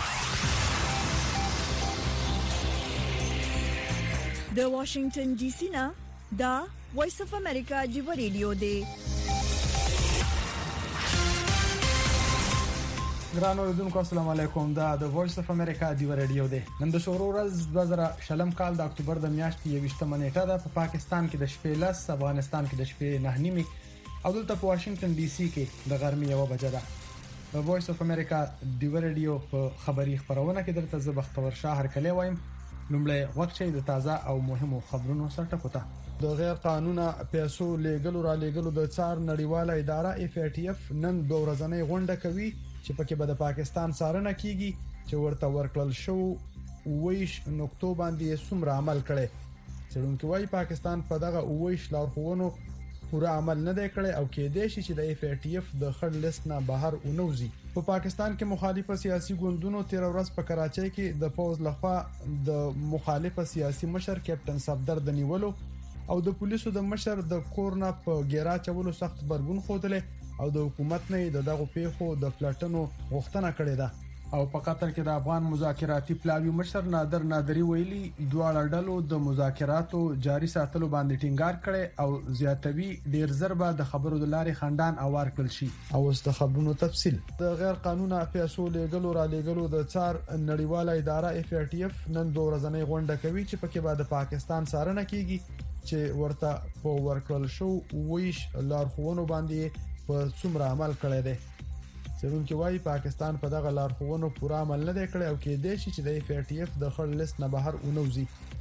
د واشنگټن ډي سي نه دا وایس اف امریکا جیو ریډیو دی ګرانو اوریدونکو السلام علیکم دا د وایس اف امریکا جیو ریډیو دی نن د شورو ورځ 2000 کال د اکتوبر د میاشتې 28 نیټه ده په پاکستان کې د شپې لس افغانستان کې د شپې 9:30 او دلته په واشنگټن ډي سي کې د غرمې 1 بجه ده په وایس اف امریکا جیو ریډیو په خبري خبرونه کې درته زبختور شهر کلی وایم لومړی وخت چې د تازه او مهمو خبرونو سره ټکوته د غیر قانونا پیسو لیګلو را لیګلو د څار نړیواله اداره FATF نن 2 ورځنۍ غونډه کوي چې پکې به د پاکستان څارنه کیږي چې ورته ورکړل شو ویش نقطو باندې څومره عمل کړي څېړونکو وايي پاکستان په دغه ویش لارښوونو پوره عمل نه دی کړی او کې دی چې د FATF د خړ لیست نه بهر ونوزي. په پاکستان کې مخالفه سیاسي ګوندونو 13 ورځ په کراچۍ کې د پوز لخوا د مخالفه سیاسي مشر کیپټن صفدر د نیولو او د پولیسو د مشر د کورنا په ګیرا چولو سخت برګون خوتله او د حکومت نه دغه پیښو د پلاتنو غوښتنه کړې ده. او په قطر کې د افغان مذاکراتي پلاوی مشر نادر نادری ویلي دواړه ډلو د مذاکراتو جاري ساتلو باندې ټینګار کړي او زیاتوي ډیر ضربه د خبرو د لارې خندان اوار کړل شي. او د خبرونو تفصیل د غیر قانوني پیسو لیږلو را لیږلو د څار نړیواله اداره FATF نن دوه ورځې غونډه کوي چې پکې به د پاکستان څارنه کیږي چې ورته په ورکړل شو ویش لارښوونو باندې په څومره عمل کړی دی. څنګه وايي پاکستان په دغه لارښوونو پوره عمل نه کړی او کې دی چې د FATF د خړ لیست نه بهر ونوزي.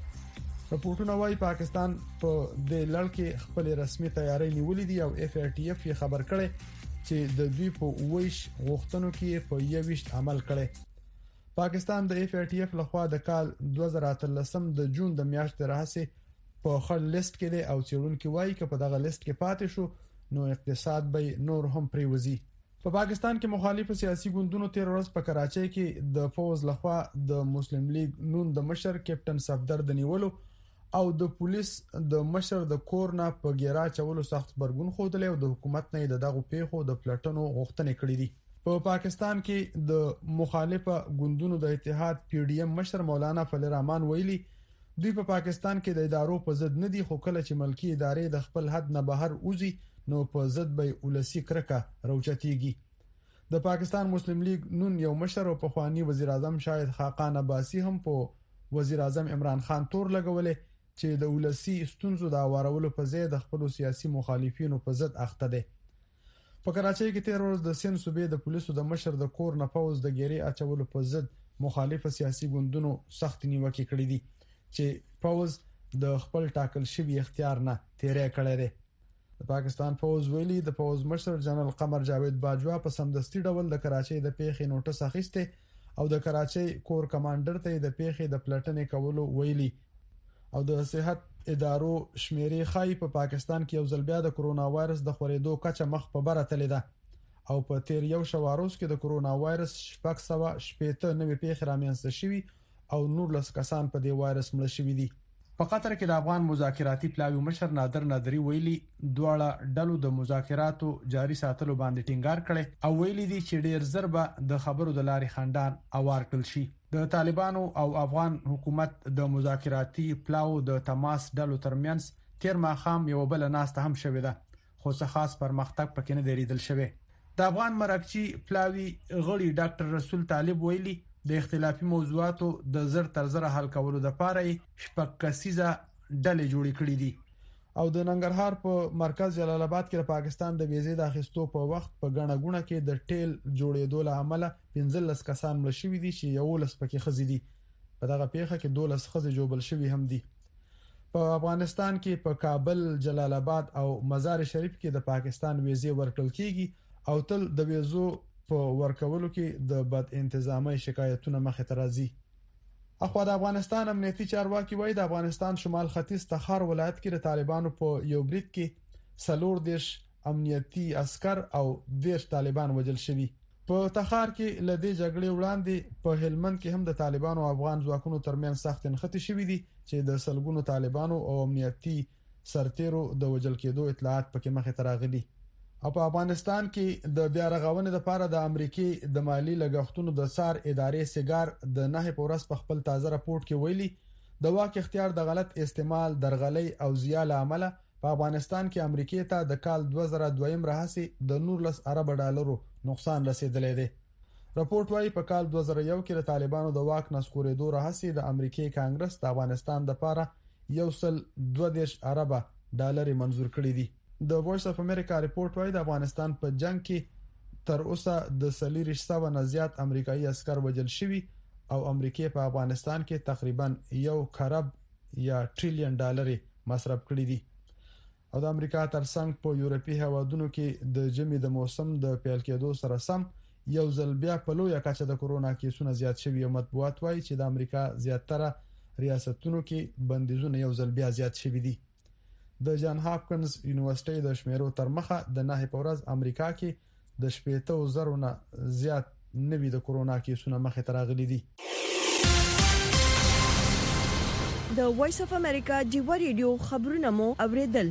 رپورټونه وايي پاکستان په د لړ کې خپل رسمي تیاری نیولې دي او FATF یې خبر کړي چې د دوی په ویش غوښتنو کې په یويشت عمل کړي. پاکستان د FATF لخوا د کال 2013 د جون د میاشتې راهسي په خړ لیست کې دی او څېړونکو وايي چې په دغه لیست کې پاتې شو نو اقتصاد به نور هم پریوزي. په پاکستان کې مخالف سیاسي ګوندونو 13 ورځ په کراچۍ کې د فوز لخوا د مسلم لیگ نون د مشر کیپټن صفدر د نیولو او د پولیس د مشر د کورنا په ګیرا چولو سخت برګون خوتل او د حکومت نه دغه پیښو د پلاتنو غوښتنې کړې دي. په پاکستان کې د مخالفه ګوندونو د اتحاد PDM مشر مولانا فضل الرحمن ویلي دوی په پاکستان کې د ادارو په ضد نه دي خو کله چې ملکی ادارې د خپل حد نه بهر اوزي نو په ضد به ولسی کرکه روچتيږي. د پاکستان مسلم لیگ نون یو مشر او په خوانی وزیر اعظم شاهد خاقان عباسی هم په وزیر اعظم عمران خان تور لګولې چې د ولسی ستونزو د اوارولو په ځای د خپل سیاسي مخالفینو په ضد اخته دي. په کراچۍ کې 13 ورځې د سند صوبې د پولیسو د مشر د کور نه پوز د ګيري اچولو په ضد مخالف سیاسي ګوندونو سخت نیوکه کړې دي چې پوز د خپل ټاکل شوی اختیار نه تیرې کړې ده. د پاکستان فوز ویلي د فوز مشر جنرال قمر جاوید باجوا په سمدستي ډول د کراچۍ د پیښې نوټس اخیسته او د کراچۍ کور کمانډر ته د پیښې د پلاتنې کولو ویلي او د صحت ادارو شمیرې خای په پاکستان کې یو ځل بیا د کرونا وایرس د خورېدو کچه مخ په بره تللی ده او په تیر یو شواروس کې د کرونا وایرس 670 نوې پیښې رامنځته شوي او 19 کسان په دې وایرس مړ شوي دي. په قطر کې د افغان مذاکراتي پلاوی مشر نادر نادری ویلي دواړه ډلو د مذاکراتو جاري ساتلو باندې ټینګار کړي او ویلي دي چې ډیر ضربه د خبرو د لارې خندان اوار کړل شي. د طالبانو او افغان حکومت د مذاکراتي پلاو د تماس ډلو ترمنځ تیر ماخام یو بل ناسته هم شوې ده خو څه خاص پرمختګ پکې نه دی لیدل شوی. د افغان مرکچی پلاوی غړي ډاکټر رسول طالب ویلي د اختلافي موضوعاتو د زر تر زر حل کولو لپاره شپږ کسیزه ډلې جوړې کړې دي او د ننګرهار په مرکز جلال آباد کې د پاکستان د ویزې د اخیستو په وخت په غڼه غونه کې د ټیل جوړېدو له امله 15 کسان مړ شوي دي چې یو لس پکې خزي دي. په دغه پیښه کې 12 خزي جوړل شوي هم دي. په افغانستان کې په کابل، جلال آباد او مزار شریف کې د پاکستان ویزې ورکړل کیږي او تل د ویزو په ورکولو کې د بد انتظامی شکایتونه مخه ته راځي. اخو د افغانستان امنیتي چارواکي وایي د افغانستان شمال ختیځ تخار ولایت کې د طالبانو په یو بریټ کې 14 امنیتي عسكر او 10 طالبان وژل شوي. په تخار کې لدې جګړې وړاندې په هلمند کې هم د طالبانو او افغان ځواکونو ترمنځ سخت نښتې شوې دي چې د سلګونو طالبانو او امنیتي سرتیرو د وژل کېدو اطلاعات پکې مخه ته راغلي. او په افغانستان کې د بیا رغونې لپاره د امریکای د مالی لګښتونو د څار ادارې سیګار د 9 پورس په خپل تازه راپورټ کې ویلي د واک اختیار د غلط استعمال، درغلۍ او زیاله عمله په افغانستان کې امریکای ته د کال 2002 راهسي د 19 ارب ډالرو نقصان رسیدلی دی. راپورټ وايي په کال 2001 کې د طالبانو د واک نسکورېدو راهسي د امریکای کانګرس د افغانستان لپاره 1.2 ارب ډالر منزور کړی دي. د وایس اف امریکا ریپورت وايي د افغانستان په جنگ کې تر اوسه د 300 نه زیات امریکایي عسكر وژل شوي او امریکای په افغانستان کې تقریبا 1 خرب یا ټریلیون ډالر مصرف کړی دي. او د امریکا ترڅنګ په یورپی هوادونو کې د جمی د موسم د پیل کېدو سره سم یو ځل بیا په لویه کچه د کرونا کیسونه زیات شوي او مطبوعات وايي چې د امریکا زیاتره ریاستونو کې بندیزونه یو ځل بیا زیات شوي دي. د جان هاپکنز یونیورسيټي د شمیرو تر مخه د نه په ورځ امریکا کې د 80,000 نه زیات نوي د کورونا کیسونه مخه تراغلي دي. د وایس اف امریکا جیو ریډیو خبرونه مو اوریدل.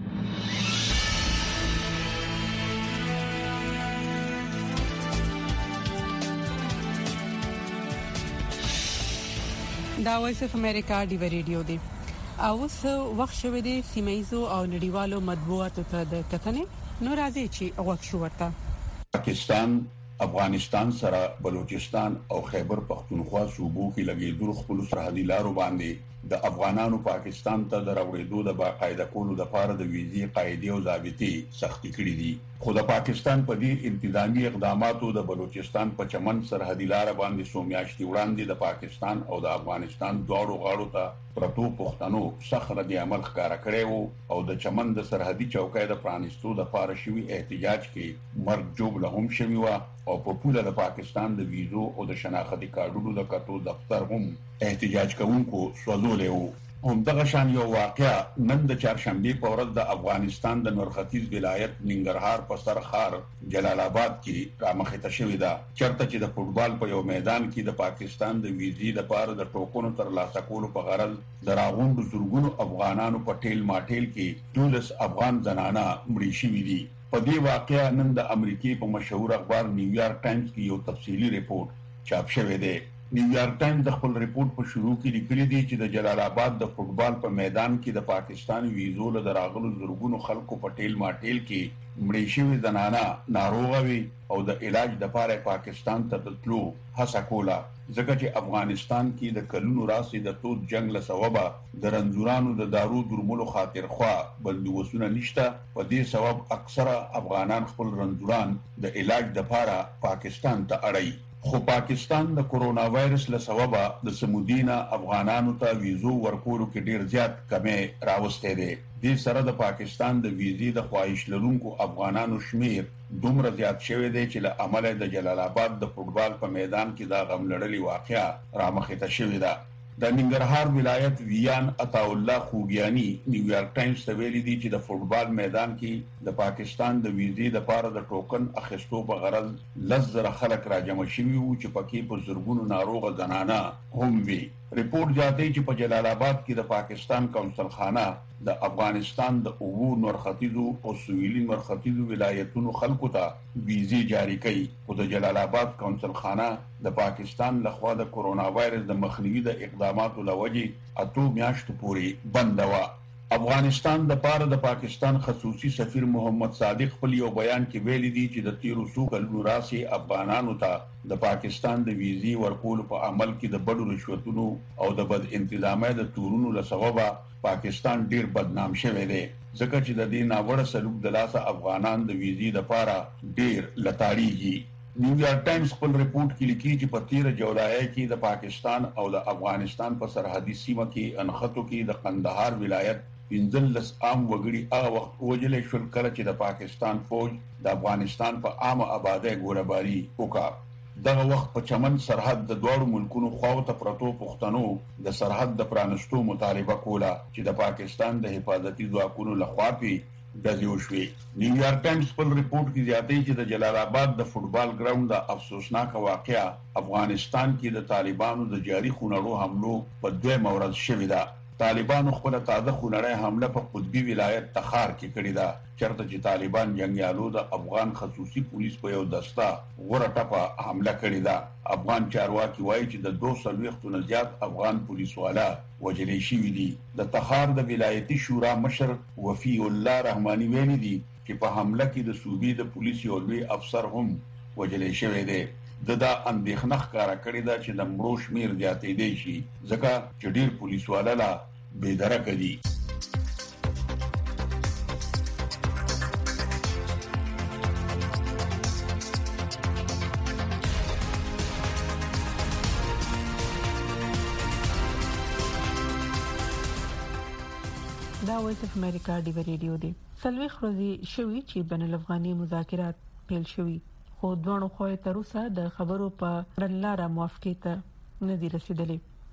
دا وایس اف امریکا ډیو ریډیو دی او اوس وخت شوه دی سیمایزو او نړیوالو مطبوعاتو ته د کتنې نو راځي چې وخت شو ورته پاکستان افغانستان سره بلوچستان او خیبر پختونخوا صوبو کې لګیدل خپل سرحدي لارو باندې د افغانانو پاکستان ته دروړېدو د باقاعده کولو لپاره د ویزې قاعده او ضابطې سختي کړې دي. خو د پاکستان په دې انتظامی اقداماتو د بلوچستان په چمن سرحدي لار باندې سومیاشتي وړاندې د پاکستان او د افغانستان دواړو غاړو ته پرتو پښتنو سخت رد عمل ښکارا کړی او د چمن د سرحدي چوکۍ د پرانیستو د لپاره شوی احتجاج کې مرګ جوړ لهم شوی و او په پوله د پاکستان د ویزو او د شناختی کارډونو د کتو دفتر هم احتجاج کوونکو سوځولې وو. هم دغه شان یو واقعا نن د چهارشنبه په ورځ د افغانستان د نورختیز ولایت ننګرهار په سرخار جلال آباد کې رامخته شوې ده چرته چې د فوټبال په یو میدان کې د پاکستان د ویزې لپاره د ټوکونو تر لاسه کولو په غرض د راغونډو زورګونو افغانانو په ټیل ماټیل کې 12 افغان زنانه مړي شوي دي. په دې واقعا نن د امریکای په مشهور اخبار نیویارک ټایمز کې یو تفصیلی ریپورت چاپ شوی دی. نیویارک ټایمز د خپل ریپورت په شروع کې لیکلي دي چې د جلال آباد د فوټبال په میدان کې د پاکستان ویزو له دراغلو زورګونو خلکو په ټیل ماټیل کې مړي شوي زنانه ناروغه وي او د علاج لپاره پاکستان ته تللو هڅه کوله ځکه چې افغانستان کې د کلونو راځي د تود جنگ له سببه د رنځورانو د دارو درملو خاطر خوا بندوبستونه نشته. په دې سبب اکثره افغانان خپل رنځوران د علاج لپاره پاکستان ته اړي. خو پاکستان د کورونا وایرس له سببه د سمودینا افغانانو ته ویزو ورکولو کې ډیر زیات کمی راوسته دي. د سره د پاکستان د ویزې د خواهش لرونکو افغانانو شمیر دومره زیات شوی دی چې له عمله د جلال آباد د فوټبال په میدان کې دا غم لړلې واقعا رامخته شوې ده. د ننګرهار ولایت ویان عطا الله خوګیانی نیویارک ټایمز ته ویلي دي چې د فوټبال میدان کې د پاکستان د ویزې لپاره د ټوکن اخیستو په غرض 10,000 خلک راجمع شوي وو چې پکې په زرګونو ناروغه زنانه هم وي. ریپورت جاتی چې په جلال آباد کې د پاکستان کونسل خانه د افغانستان د اوو نورختیزو او سویلي نورختیزو ولایتونو خلکو ته ویزې جاری کړي خو د جلال آباد کونسل خانه د پاکستان لخوا د کورونا وایرس د مخنیوي د اقداماتو لوجې 8 میاشتو پورې بند و. افغانستان د پاره د پاکستان خصوصي سفیر محمد صادق خپل یو بیان کې ویلي دي چې د 1300 کلونو راسي افغانانو ته د پاکستان د ویزې ورکول په عمل کې د بډو رشوتونو او د بد انتظامي د تورونو له سببه پاکستان ډیر بدنام شوی دی ځکه چې د دې ناوړه سلوک د لاسه افغانان د ویزې لپاره ډیر لتاړيږي. نیویارک ټایمز خپل ریپورت کې لیکي چې په 13 جولای کې د پاکستان او د افغانستان په سرحدي سیمه کې انخطو کې د قندهار ولایت 15 عام وګړي هغه وخت وجلې شول کله چې د پاکستان فوج د افغانستان په عامه آبادی ګورباري وکړه. دغه وخت په چمن سرحد د دوړو ملکونو خواو ته پرتو پښتنو د سرحد د پرانستو مطالبه کوله چې د پاکستان د حفاظتي ځواکونو لخوا ډزې وشوې. نیویارک ټایمز خپل ریپورت کې زیاتوي چې د جلال آباد د فوټبال ګراوند د افسوسناک واقعا افغانستان کې د طالبانو د جاري خونړو حملو په دوه مورز شوې ده. طالبانو خپل تازه خونړی حمله په قطبی ولایت تخار کې کړې ده چرته چې طالبان جنگیالو د افغان خصوصي پولیس په یو دسته غوړه ټپه حمله کړې ده. افغان چارواکي وایي چې د 200 نه زیات افغان پولیسوالا وجلې شوي دي. د تخار د ولایتي شورا مشر وفي الله رحماني ویلي دي چې په حمله کې د صوبې د پولیس یو لوی افسر هم وجلې شوی دی. دا اندېښنه ښکاره کړې ده چې د مړو شمیر زیاتېدی شي ځکه چې ډیر پولیسوالا لا بېدرکه دي. دا وایس اف امریکا ډیو ریډیو دی. سلوي خروزي شوي چې بین الافغاني مذاکرات پیل شوي خو دوه خو تر اوسه د خبرو په لاره موافقه ته نه دي رسیدلې.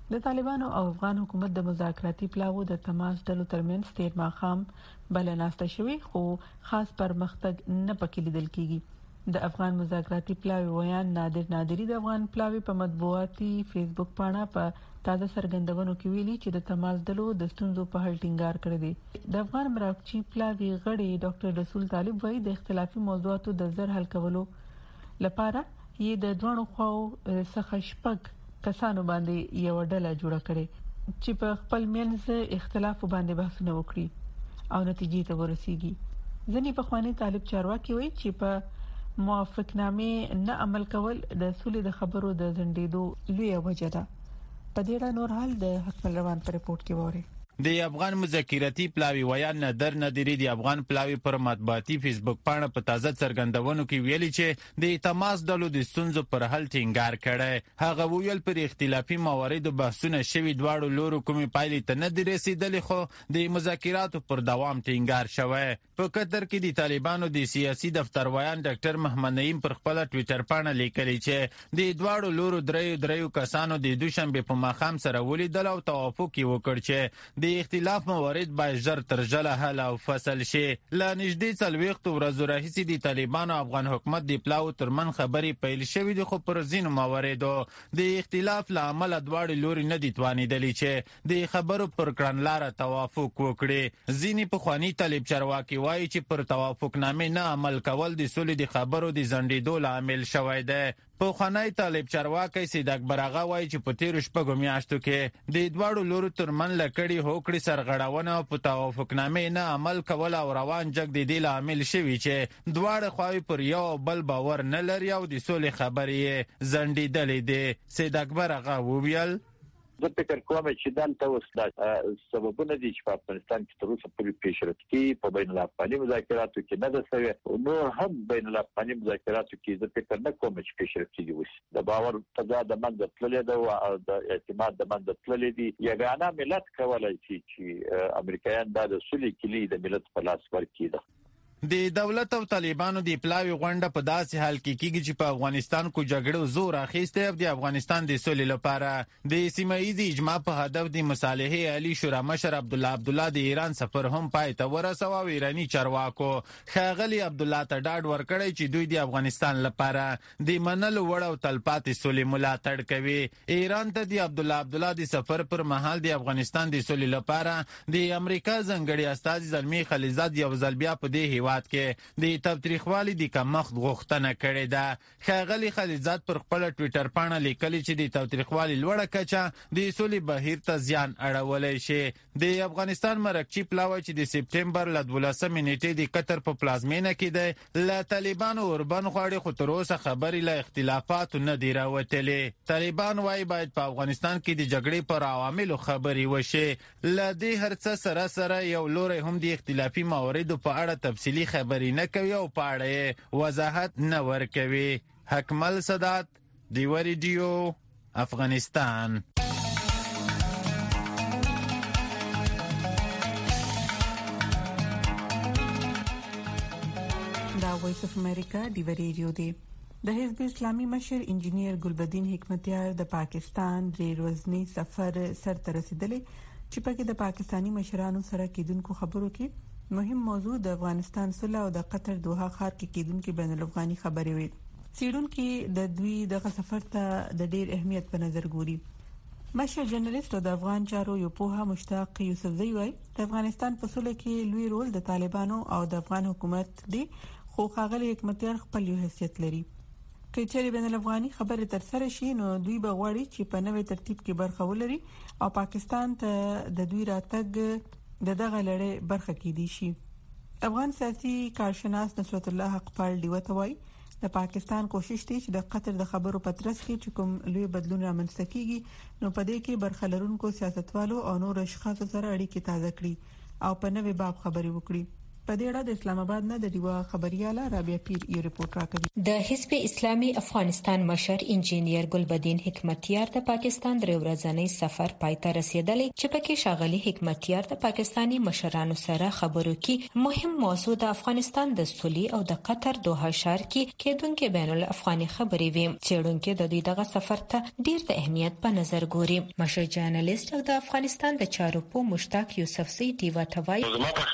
د طالبانو او افغان حکومت د مذاکراتي پلاوو د تماس ډلو ترمنځ تیر ماښام بلناسته شوی خو خاص پرمختګ نه پکې لیدل کیږي. د افغان مذاکراتي پلاوی ویان نادر نادری د افغان پلاوی په مطبوعاتي فیسبوک پاڼه په تازه سرګندونو کې ویلي چې د تماس ډلو د ستونزو په حل ټینګار کړی دی. د افغان مراکچی پلاوی غړي ډاکټر رسول طالب وایي د اختلافي موضوعاتو د زر حل کولو لپاره یې د دوه خواو څخه شپږ کسانو باندې یو ډله جوړه کړې چې په خپل منځ اختلاف باندې بحثونه وکړي او نتیجې ته ورسیږي. ځینې پخوانی طالب چارواکي وایي چې په موافقتنامې نه عمل کول د سولې د خبرو د ځنډېدو لوی وجه ده. په دې اړه نور حال د حکمل روان پر رپورت کې وره. د افغان مذاکراتي پلاوی ویان نادر نادری د افغان پلاوی پر مطبوعاتي فیسبوک پاڼه په تازه څرګندونو کې ویلي چې د تماس ډلو د ستونزو پر حل ټینګار کړي. هغه ویل پر اختلافي مواردو بحثونه شوي دواړو لورو کومې پایلې ته نه دي رسیدلې خو د مذاکراتو پر دوام ټینګار شوی. په قطر کې د طالبانو د سیاسي دفتر ویان ډاکټر محمد نعیم پر خپل ټوئیټر پاڼه لیکلي چې د دواړو لورو دریو کسانو د دوشنبه په ماښام سره ولیدل او توافق وکړ چې د اختلاف موارد باید ژر تر ژره حل او فصل شي. له نږدې 40 ورځو راهیسې د طالبانو افغان حکومت د پلاو ترمن خبرې پیل شوې دي خو پر ځینو مواردو د اختلاف له امله دواړو لوري نه دي توانېدلي چې د خبرو پر کړنلاره توافق وکړي. ځینې پخواني طالب چارواکي وایي چې پر توافقنامې نه عمل کول د سولې د خبرو د ځنډېدو لامل شوی دی. پخوانی طالب چارواکي سید اکبر آغا وایي چې په تیر شپږو میاشتو کې د دواړو لورو ترمن لکړي هوکړې سرغړونه په توافقنامې نه عمل کول او روان جګ د دې لامل شوی چې دواړه خواوې پر یو بل باور نه لري او د سولې خبرې ځنډېدلې دي. سید اکبر آغا وویل زه فکر کوم چې دلته اوس د سببونه دي چې په افغانستان کې تر اوسه پورې پیشرفتي په بین الافغاني مذاکراتو کې نه ده شوې. نو هم بین الافغاني مذاکراتو کې زه فکر نه کوم چې پیشرفتي دي وشي. د باور فضا د منځه تللې ده او د اعتماد د منځه تللې دي. یګانه ملت کولای شي چې امریکایان د سولې کلی د ملت په لاس ورکړي. د دولت او طالبانو د پلاوی غونډه په داسې حال کې کیږي چې په افغانستان کې جګړه زور اخیسته او د افغانستان د سولې لپاره د سیمایي اجماع په هدف د مصالحه علی شورا مشر عبدالله د ایران سفر هم پای ته ورساوه او ایرانی چارواکو خاغلی عبدالله ته ډاډ ورکړی چې دوی د افغانستان لپاره د منلو وړ او تلپاتې سولې ملاتړ کوي. ایران ته د عبدالله د سفر پر مهال د افغانستان د سولې لپاره د امریکا ځانګړي استازي زلمی خلیزاد یو ځل بیا په دې هیواد کې د تاریخوالي د کمښت غوښتنه کړې ده. ښاغلي خلیزاد پر خپل ټوئیټر پاڼه لیکلي چې د تاریخوالي لوړه کچه د سولې بهیر ته زیان اړولی شي. د افغانستان مرکچی پلاوی چې د سپټمبر له 12 نیټې د قطر په پلازمینه کې دی له طالبانو اوربن غواړي خو تر اوسه خبرې له اختلافاتو نه دي راوتلې. طالبان وايي باید په افغانستان کې د جګړې پر عواملو خبرې وشي. له دې هر څه سره یو لوري هم د اختلافي مواردو په اړه تفصیلي خبرې نه کوي او په اړه وضاحت نه ورکوي. حکمل صدات دیو ریډیو افغانستان. دا وایس اف امریکا دیو ریډیو دی. د حزب اسلامي مشر انجینیر ګلبدین حکمتیار د پاکستان د ورځنی سفر سر ته رسیدلی چې پکې د پاکستانی مشرانو سره کېدونکو خبرو کې مهم موضوع د افغانستان صلح او د قطر دوحه ښار کې کېدونکو بین الافغاني خبرې وي. څېړونکو د دوی دغه سفر ته د ډېر اهمیت په نظر ګوري. مشر جرنالست او د افغان چارو یو پوها مشتاق یوسفزئی وایي د افغانستان په صلح کې لوی رول د طالبانو او د افغان حکومت دی خو ښاغلي حکمتیار خپل یو حیثیت لري. که چېرې بین الافغاني خبرې تر سره شي نو دوی به غواړي چې په نوې ترتیب کې برخه ولري او پاکستان ته د دوی راتګ د دغه لړۍ برخه کېدی شي. افغان سیاسي کارشناس نصرت الله حق پال دیو ته وایي د پاکستان کوشش دی چې د قطر د خبرو پترس کې چې کوم لوی بدلون رامنځته کیږي نو په دې کې برخه لرونکو سیاستوالو او نور اشخاص سره اړیکې تازه کړي او په نوې باب خبرې وکړي. په دې اړه د اسلام آباد نه د دیوا خبرياله رابعه پیر یو ریپورت راکړي. د حزب اسلامي افغانستان مشر انجینیر ګلبدین حکمتیار د پاکستان درې ورځنی سفر پای ته رسیدلی چې پکې ښاغلي حکمتیار د پاکستاني مشرانو سره خبرو کې مهم موضوع د افغانستان د سولې او د قطر دوحه ښار کې کېدونکې بین الافغاني خبرې وي. څېړونکو د دوی دغه سفر ته ډیر د اهمیت په نظر ګوري. مشر جرنالیست او د افغانستان د چارو په مشتاق یوسفزی دیوا توای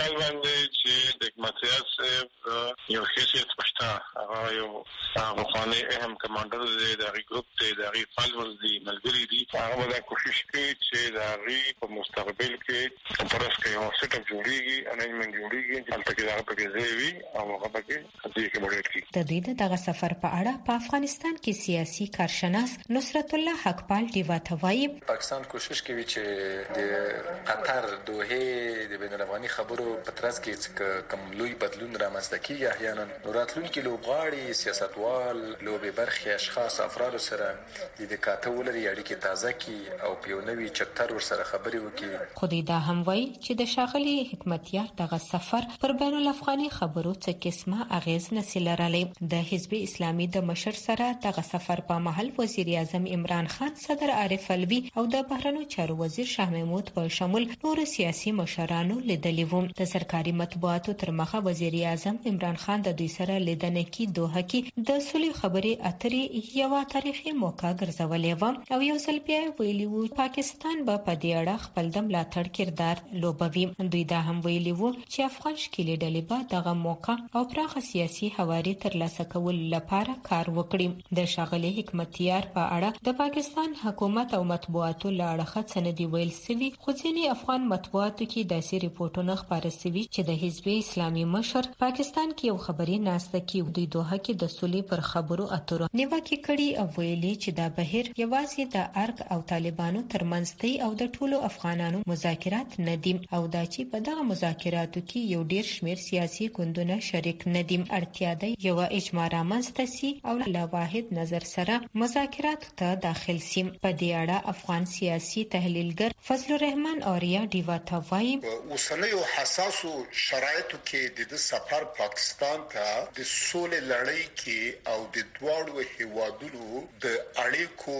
چې د حکمتیار صاحب یو حیثیت پښتا هغه یو افغاني اهم کمانډر دی د ګروپ ته د فالوورز دی ملګری دی. هغه به کوشش کوي چې د هغه په مستقبل کې پرس کې یو سیټ اپ جوړیږي انیجمنت جوړیږي چې تل کې هغه پکې ځای وي او هغه پکې دې کې مدد کوي. د دې دغه سفر په اړه په افغانستان کې سیاسي کارشناس نصرت الله حقپال دیوا توای پاکستان کوشش کوي چې د قطر دوحه د بین الافغاني خبرو په ترڅ کې کوم لوی بدلون رامنځته کیږي. احیانا راتلونکي لوبغاړي سیاستوال لوبي برخي اشخاص افراد سره د کاتو لري اړیکې تازه کی او په یو نوي چپټر ور سره خبري وکړي. خو دا هم وایي چې د ښاغلي حکمتیار دغه سفر پر بین الافغاني خبرو څه قسمه اغیز نشي لرلی. د حزب اسلامي د مشر سره دغه سفر په محل وزیر اعظم عمران خان، صدر عارف الوی او د بهرنیو چارو وزیر شاه محمود په شمول نور سیاسي مشرانو لیدلی وو. د سرکاري مطبوعاتو تر مخه وزیر اعظم عمران خان د دوی سره لیدنه کې دوحه کې د سولې خبرې اترې یو تاریخي موقع ګرځولې و او یو ځل بیا ویلي وو پاکستان به په دې اړه خپل د ملاتړ کردار لوبوي. دوی دا هم ویلي وو چې افغان شکلې ډلې به دغه موقع او پراخه سیاسي حواري ترلاسه کول لپاره کار وکړي. د ښاغلي حکمتیار په اړه د پاکستان حکومت او مطبوعاتو له اړخه څه نه دی ویل سوي، خو ځینې افغان مطبوعاتو کې داسې ریپورتونه خپاره سوي چې د حزب اسلامي مشر پاکستان کې یو خبري ناسته کې دوی دوحه کې د سولې پر خبرو اترو نیوکه کړي او ویلي چې دا بهیر یوازې د ارګ او طالبانو ترمنځ دی او د ټولو افغانانو مذاکرات نه دي او دا چې په دغه مذاکراتو کې یو ډیر شمیر سیاسي ګوندونه شریک نه دي. اړتیا ده یو اجماع رامنځته سي او له واحد نظر سره مذاکرات ته داخل سي. په دې اړه افغان سیاسي تحلیلګر فضل الرحمن اوریا دیوا توای اوسنیو حساسو شرایطو کې د سفر پاکستان ته د سولې لړۍ کې او د دواړو هیوادونو د اړیکو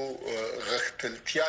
غښتلتیا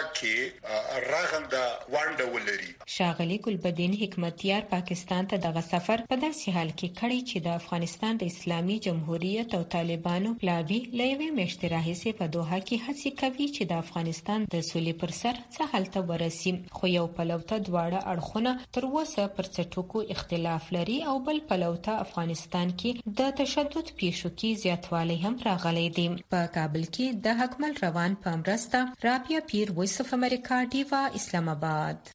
کې رغنده ونډه ولري. ښاغلي ګلبدین حکمتیار پاکستان ته دغه سفر په داسې حال کې کړی چې د افغانستان د اسلامي جمهوریت او طالبانو پلاوی له یوې میاشتې راهیسې په دوحه کې هڅې کوي چې د افغانستان د سولې پر سر څه حل ته ورسي. خو یو پلو ته دواړه اړخونه تر اوسه پر څه ټکو اختلاف لري او بل پلو ته افغانستان کې د تشدد پیښو کې زیاتوالی هم راغلی دی. په کابل کې د حکمل روان په مرسته رابعه پیر، وایس اف امریکا، دیوا، اسلام آباد.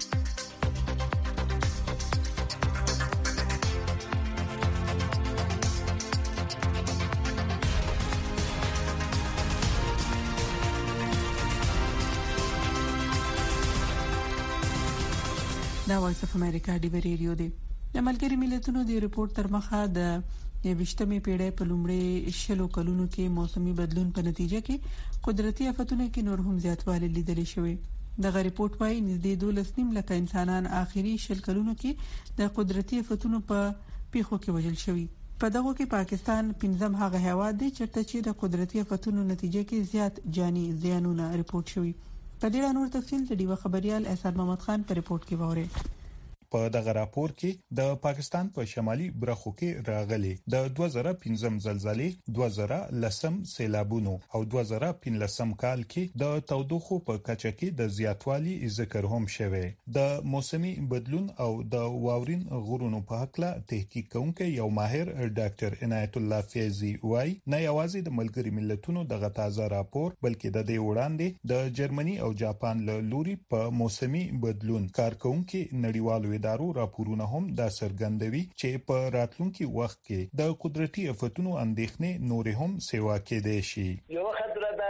دا وایس اف امریکا دی ریډیو دی. د ملګری ملتونو د ریپورت تر مخه د 20مې پیړۍ په لومړۍ شلو کلونو کې موسمي بدلون په نتیجه کې قدرتي آفتونو کې نور هم زیاتوالی لیدل شوی. دغه ریپورت وايي نږدې 12 لکه انسانان آخري شل کلونو کې د قدرتي آفتونو په پیښو کې وژل شوی. په دغه کې پاکستان 15 هغه هیواد دی چې د قدرتي آفتونو نتیجه کې زیات جاني زیانونه ریپورت شوی. په دې اړه نور تفصیل د دیو خبريال احسان محمد خان په ریپورت کې واره. په دغه راپور کې د پاکستان په شمالي برخو کې راغلي د 2015 زلزلې 2010 سیلابونو او 2015 کال کې د تودوخو په کچه کې د زیاتوالي ذکر هم شوی. د موسمي بدلون او د واورین غرونو په حق له تحقیق کوونکی یو ماهر ډاکټر عنایت الله فیضی وايي نه یوازې د ملګری ملتونو دغه تازه راپور بلکې د دې وړاندې د جرمني او جاپان له لوري په موسمي بدلون کارکونکو نړیوالو ادارو راپورونه هم دا څرګندوي چې په راتلونکي وخت کې د قدرتي آفتونو اندېښنې نور هم سیوا کېدې شي. یو خطر ده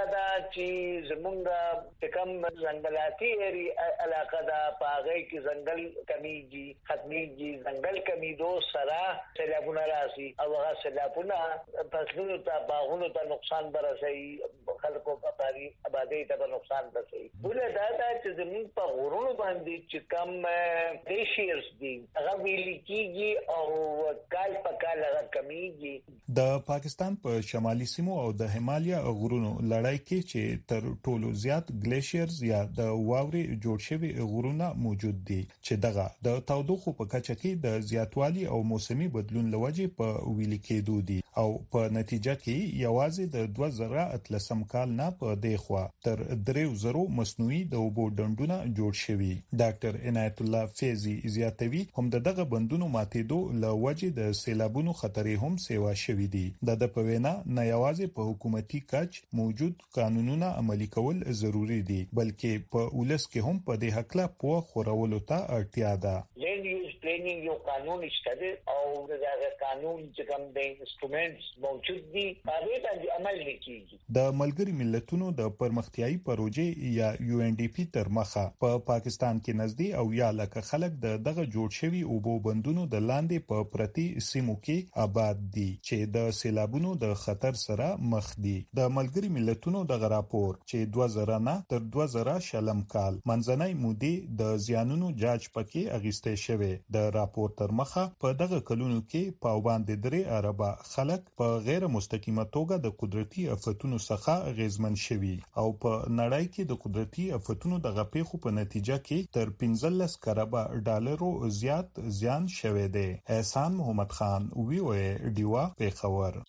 دا چې زمونږ کم ځنګلاتي علاقه دا پاغې کې ځنګل کمیږي ختميږي ځنګل کمیدو سره سیلابونه راځي او هغه سیلابونه فصلونو ته باغونو ته نقصان برسي خلکو په آبادی ته نقصان رسوي. بله دا چې زموږ په غرونو باندې چې کم ګلیشیرز دي هغه ویلي کیږي او کال په کال هغه کمیږي. د پاکستان په شمالي سیمو او د هیمالیا غرونو لړۍ کې چې تر ټولو زیات ګلیشیرز یا د واورې جوړ شوی غرونه موجود دي چې دغه د تودوخه په کچه کې د زیاتوالي او موسمي بدلون لوجې په ویلي کېدو دي او په نتیجه کې یوازې د 2013 کال نه په دغه تر 3000 مصنوعي د اوبو ډنډونه جوړ شوي. ډاکټر عنایت الله فیضی زیاتوي هم دغه بندونو ماتېدو لوجې د سیلابونو خطرې هم سیوا شوي دي. د پوینا نه یوازې په حکومتي کچ موجود قانونونه عملي کول ضروری دي بلکې په ولس کې هم په دې حق لا په خورولو ته اړتیا ده. لینډ یوز پلانینګ یو قانون شته او دغه قانون چې کوم د انسټرومنټس موجود دي هغه باندې عمل وکړي. د ملګری ملتونو د پرمختیایي پروژې یا UNDP تر مخه په پاکستان کې نږدې او یا لکه خلک دغه جوړ شوی اوبو بندونو د لاندې په پرتی سیمو کې آباد دي چې د سیلابونو د خطر سره مخ دي. د ملګری ملتونو د راپور چې 2000 نه تر 2000 کال منځنۍ مودې د زیانونو جاج پکې اغیسته شوی. د راپور تر مخه په دغه کلونو کې پاوباند درې اربه خلک په غیر مستقیمه توګه د قدرتي آفتونو څخه غیزمن شوي او په نړۍ کې د قدرتي آفتونو د غپېخو په نتیجه کې تر 15 کروڑ ډالرو زیات زیان شوی دی. احسان محمد خان VOA ډیوا پیښور.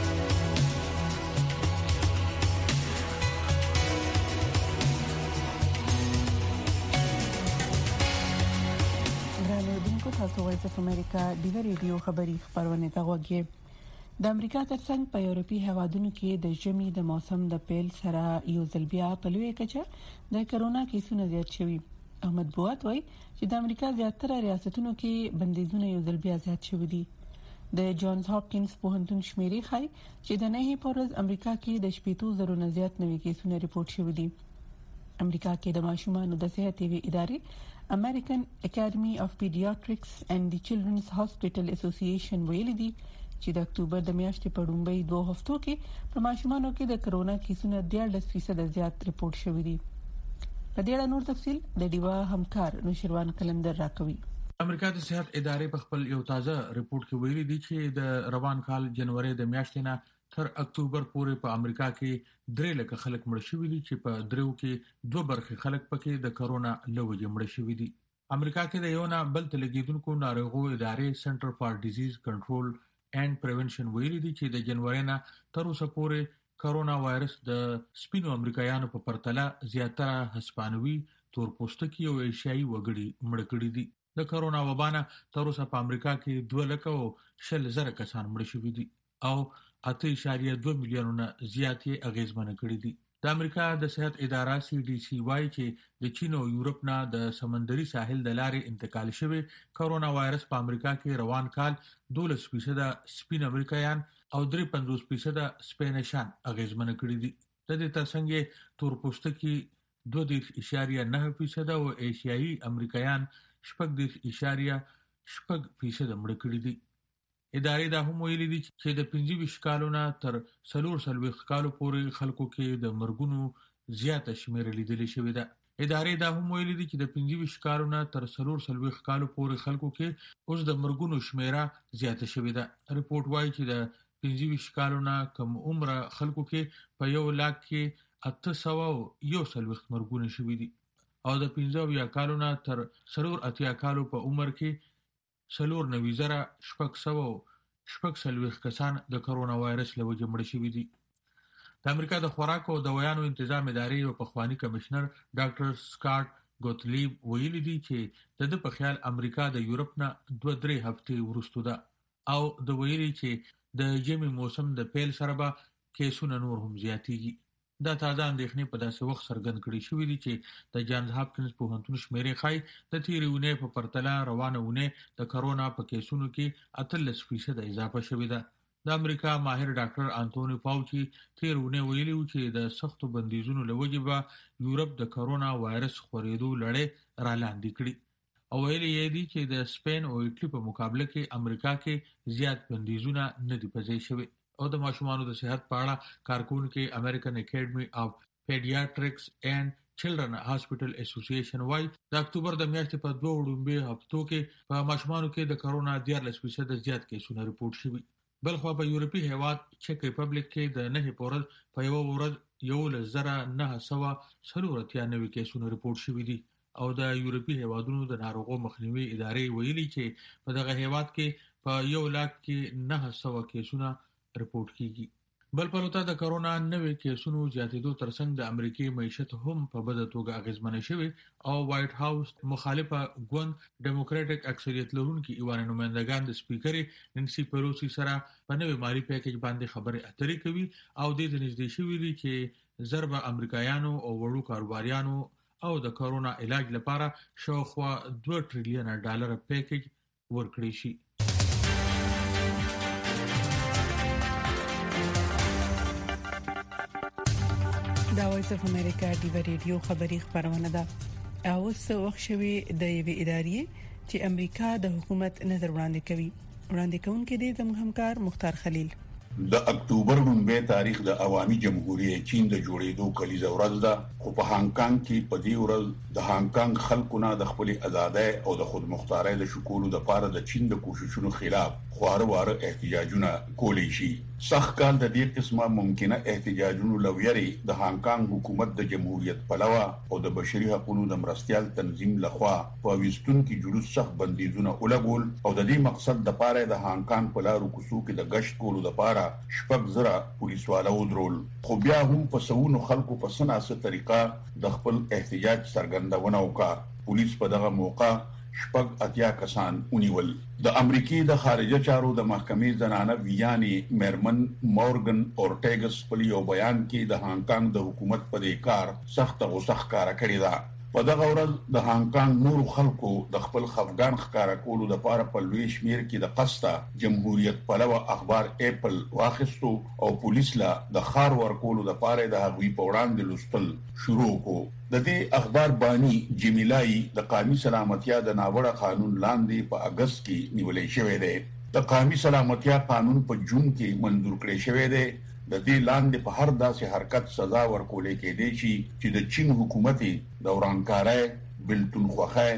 تاسو وایي چې امریکا د ریډیو خبري خبرونه تا وګورئ. د امریکا ترڅنګ په یورپی هوادونو کې د ژمي د موسم د پیل سره یو ځل بیا په لوی کچه د کرونا کیسونو زیات شوي. احمد بوات وایي چې د امریکا زیاتره ریاستونو کې بندیزونه یو ځل بیا زیات شوي دي. د جونز هاپکینز پوهنتون شمیرې ښيي چې د نهي پورز امریکا کې د 80,000 نه زیات نوي کیسونه ریپورت شوي دي. امریکا کې د ماشومانو د صحت ادارې American Academy of Pediatrics and the Children's Hospital Association ویلي دي چې د اکتوبر د میاشتې په لومړۍ 2 هفتو کې په ماشومانو کې د کرونا کیسونه 14% زیات ریپورت شوي دي. په دې اړه نور تفصيل د ډیوا همکار نوشروان کلندر راکوي. امریکا د صحت ادارې په خپل یو تازه ریپورت کې ویلي دي چې د روان کال جنوري د میاشتې نه تر اکتوبر پورې په امریکا کې 3 لک خلک مړ شوي دي چې په دریو کې 2 برخه خلک پکې د کرونا لوجې مړ شوي دي. امریکا کې د یو نه بل تلګیدونکو ناروغو ادارې سنټر فار ډیزیز کنټرول اینڈ پریونشن ویلي دي چې د جنوري نه تر اوسه پورې کرونا وایرس د سپینو امریکایانو په پرتله زیاتره هسپانوي تورپوستکي او ایشیایي وګړي مړ کړي دي. د کرونا وبا نه تر اوسه په امریکا کې 2,40,000 کسان مړ شوي دي او 8.2 میلیونه زیات یې اغیزمن کړي دي. د امریکا د صحت اداره CDC وايي چې د چین او یورپ نه د سمندري ساحل د لارې انتقال شوی کرونا وایرس په امریکا کې روان کال 12% سپین امریکایان او 53% سپینشان اغیزمن کړي دي. د دې ترڅنګ تورپوستکي 2.9% او ایشیایي امریکایان 4.8% مړ کړي دي. ادارې دا هم ویلي دي چې د 25 کالونو تر 40 کالو پورې خلکو کې د مرګونو زیاته شمېر لیدل شوې ده. ادارې دا هم ویلي دي چې د 25 کالونو تر 40 کالو پورې خلکو کې اوس د مرګونو شمېره زیاته شوې ده. ریپورت وايي چې د 25 کالونو کم عمر خلکو کې په 1 لاک کې 841 مرګونه شوې دي او د 15 کالونو تر 40 کالو په عمر کې 4,940 کسان د کرونا وایرس له وجې مړ شوي دي. د امریکا د خوراک او دوايانو تنظیم ادارې او پخوانی کمشنر ډاکټر سکاټ ګوتلیب ویلي دي چې د په خیال امریکا د یورپ نه 2-3 هفتې وروسته ده او د ویلي چې د ژمي موسم د پیل سره به کیسونه نور هم زیاتېږي. دا تازه اندېښنې په داسې وخت څرګند کړي شوې دي چې د جانز هاپکینز پوهنتون شمیرې ښيي د تیرې اونۍ په پرتله روانه اونۍ د کرونا په کیسونو کې 18% اضافه شوې ده. د امریکا ماهر ډاکټر انټونی فاوچي تیرونه ویلي و چې د سختو بندیزونو لوجې به یورپ د کرونا وایرس خورېدو لړۍ را لاندې کړي او ویلي یې دي چې د سپین او ایټالیا په مقابله کې امریکا کې زیات بندیزونه نه دي پځې شوي او د ماشومانو د صحت په اړه کارکونکو امریکن اکیډمي اف پیډیاټریکس اینڈ چلډرن هاسپټل اسوسییشن وايي د اکتوبر د میاشتې په 2 وړاندې هفتو کې په ماشومانو کې د کرونا 14% زیات کیسونه رپورټ شوي. بلخو په یورپی هیواد چک ریپبلیک کې د نه پورز په یو ورځ 1993 کیسونه رپورټ شوي دي او د یورپی هیوادونو د ناروغو مخنیوي ادارې ویلي چې په دغه هیواد کې په 1,900 کیسونه رپورټ کیږي. بل پلوته د کرونا 90 کیسونو زیاتېدو ترڅنګ د امریکای معیشت هم په بده توګه اغیزمنه شوی او وایټ هاوس مخالفه ګوند ډیموکراټک اکثریت لرونکي ایوان نمائندگان د سپیکر نانسی پیلوسی سره په نوې مالی پیکیج باندې خبرې اترې کوي او د دې نږدې شوی دی چې ضرب امریکایانو او وړو کاروباریانو او د کرونا علاج لپاره شاوخوا $2 ټریلیون پیکیج ورکړي شي. دا وایس اف امریکا دی ریډیو خبری خبرونه ده او څو وخت شوی د یوې ادارې چې امریکا د حکومت نظر وړاندې کوونکې دي زموږ همکار مختار خلیل. د اکتوبر 9 تاریخ د عوامي جمهوریت چین د جوړېدو کلیزه ورځ ده خو په هانګ کانګ کې په دې ورځ د هانګ کانګ خلکو نه د خپل ازادۍ او د خود مختارۍ د شکولو لپاره د چین د کوششونو خلاف خواره احتجاجونه کولی شي. سخت کال د دې قسمه ممکنه احتجاجونو لویري د هانګ کانګ حکومت د جمهوریت پلوه او د بشري حقوقو د مرستيال تنظیم لخوا په وستون کې جلوس سخت بندیزونه ولګول او د دې مقصد د پاره د هانګ کانګ په لارو کوڅو کې د گشت کولو لپاره شپږ زره پولیسوالو درول. خو بیا هم په سونو خلکو په سناسه طریقه د خپل احتجاج څرګندونه وکړه. پولیس په دغه موقع شپږ اتیا کسان ونیول. د امریکای د خارجه چارو د محکمې زنانه ویانی میرمن مورګن اورټیګس په یو بیان کې د هانګ کانګ د حکومت په دې کار سخت غوسه ښکارا کړې ده. په دغه ورځ د هانګ کانګ نور خلکو د خپل خفګان ښکارا کولو لپاره په لوی شمیر کې د قسطه جمهوریت پلوه اخبار اپل واخستو او پولیس لا د خار ورکولو لپاره د هغوی په وړاندې لوستل شروع کو. د دې اخبار بانی جمیلای د قومي سلامتیا د ناوړه قانون لاندې په اگست کې نیولې شوې ده. د قومي سلامتیا قانون په جون کې منظور کړی شوی دی. د دې لاندې په هر داسې حرکت سزا ورکول کېدای شي چې د چین حکومت د ورانکارۍ، بلتون خوخه،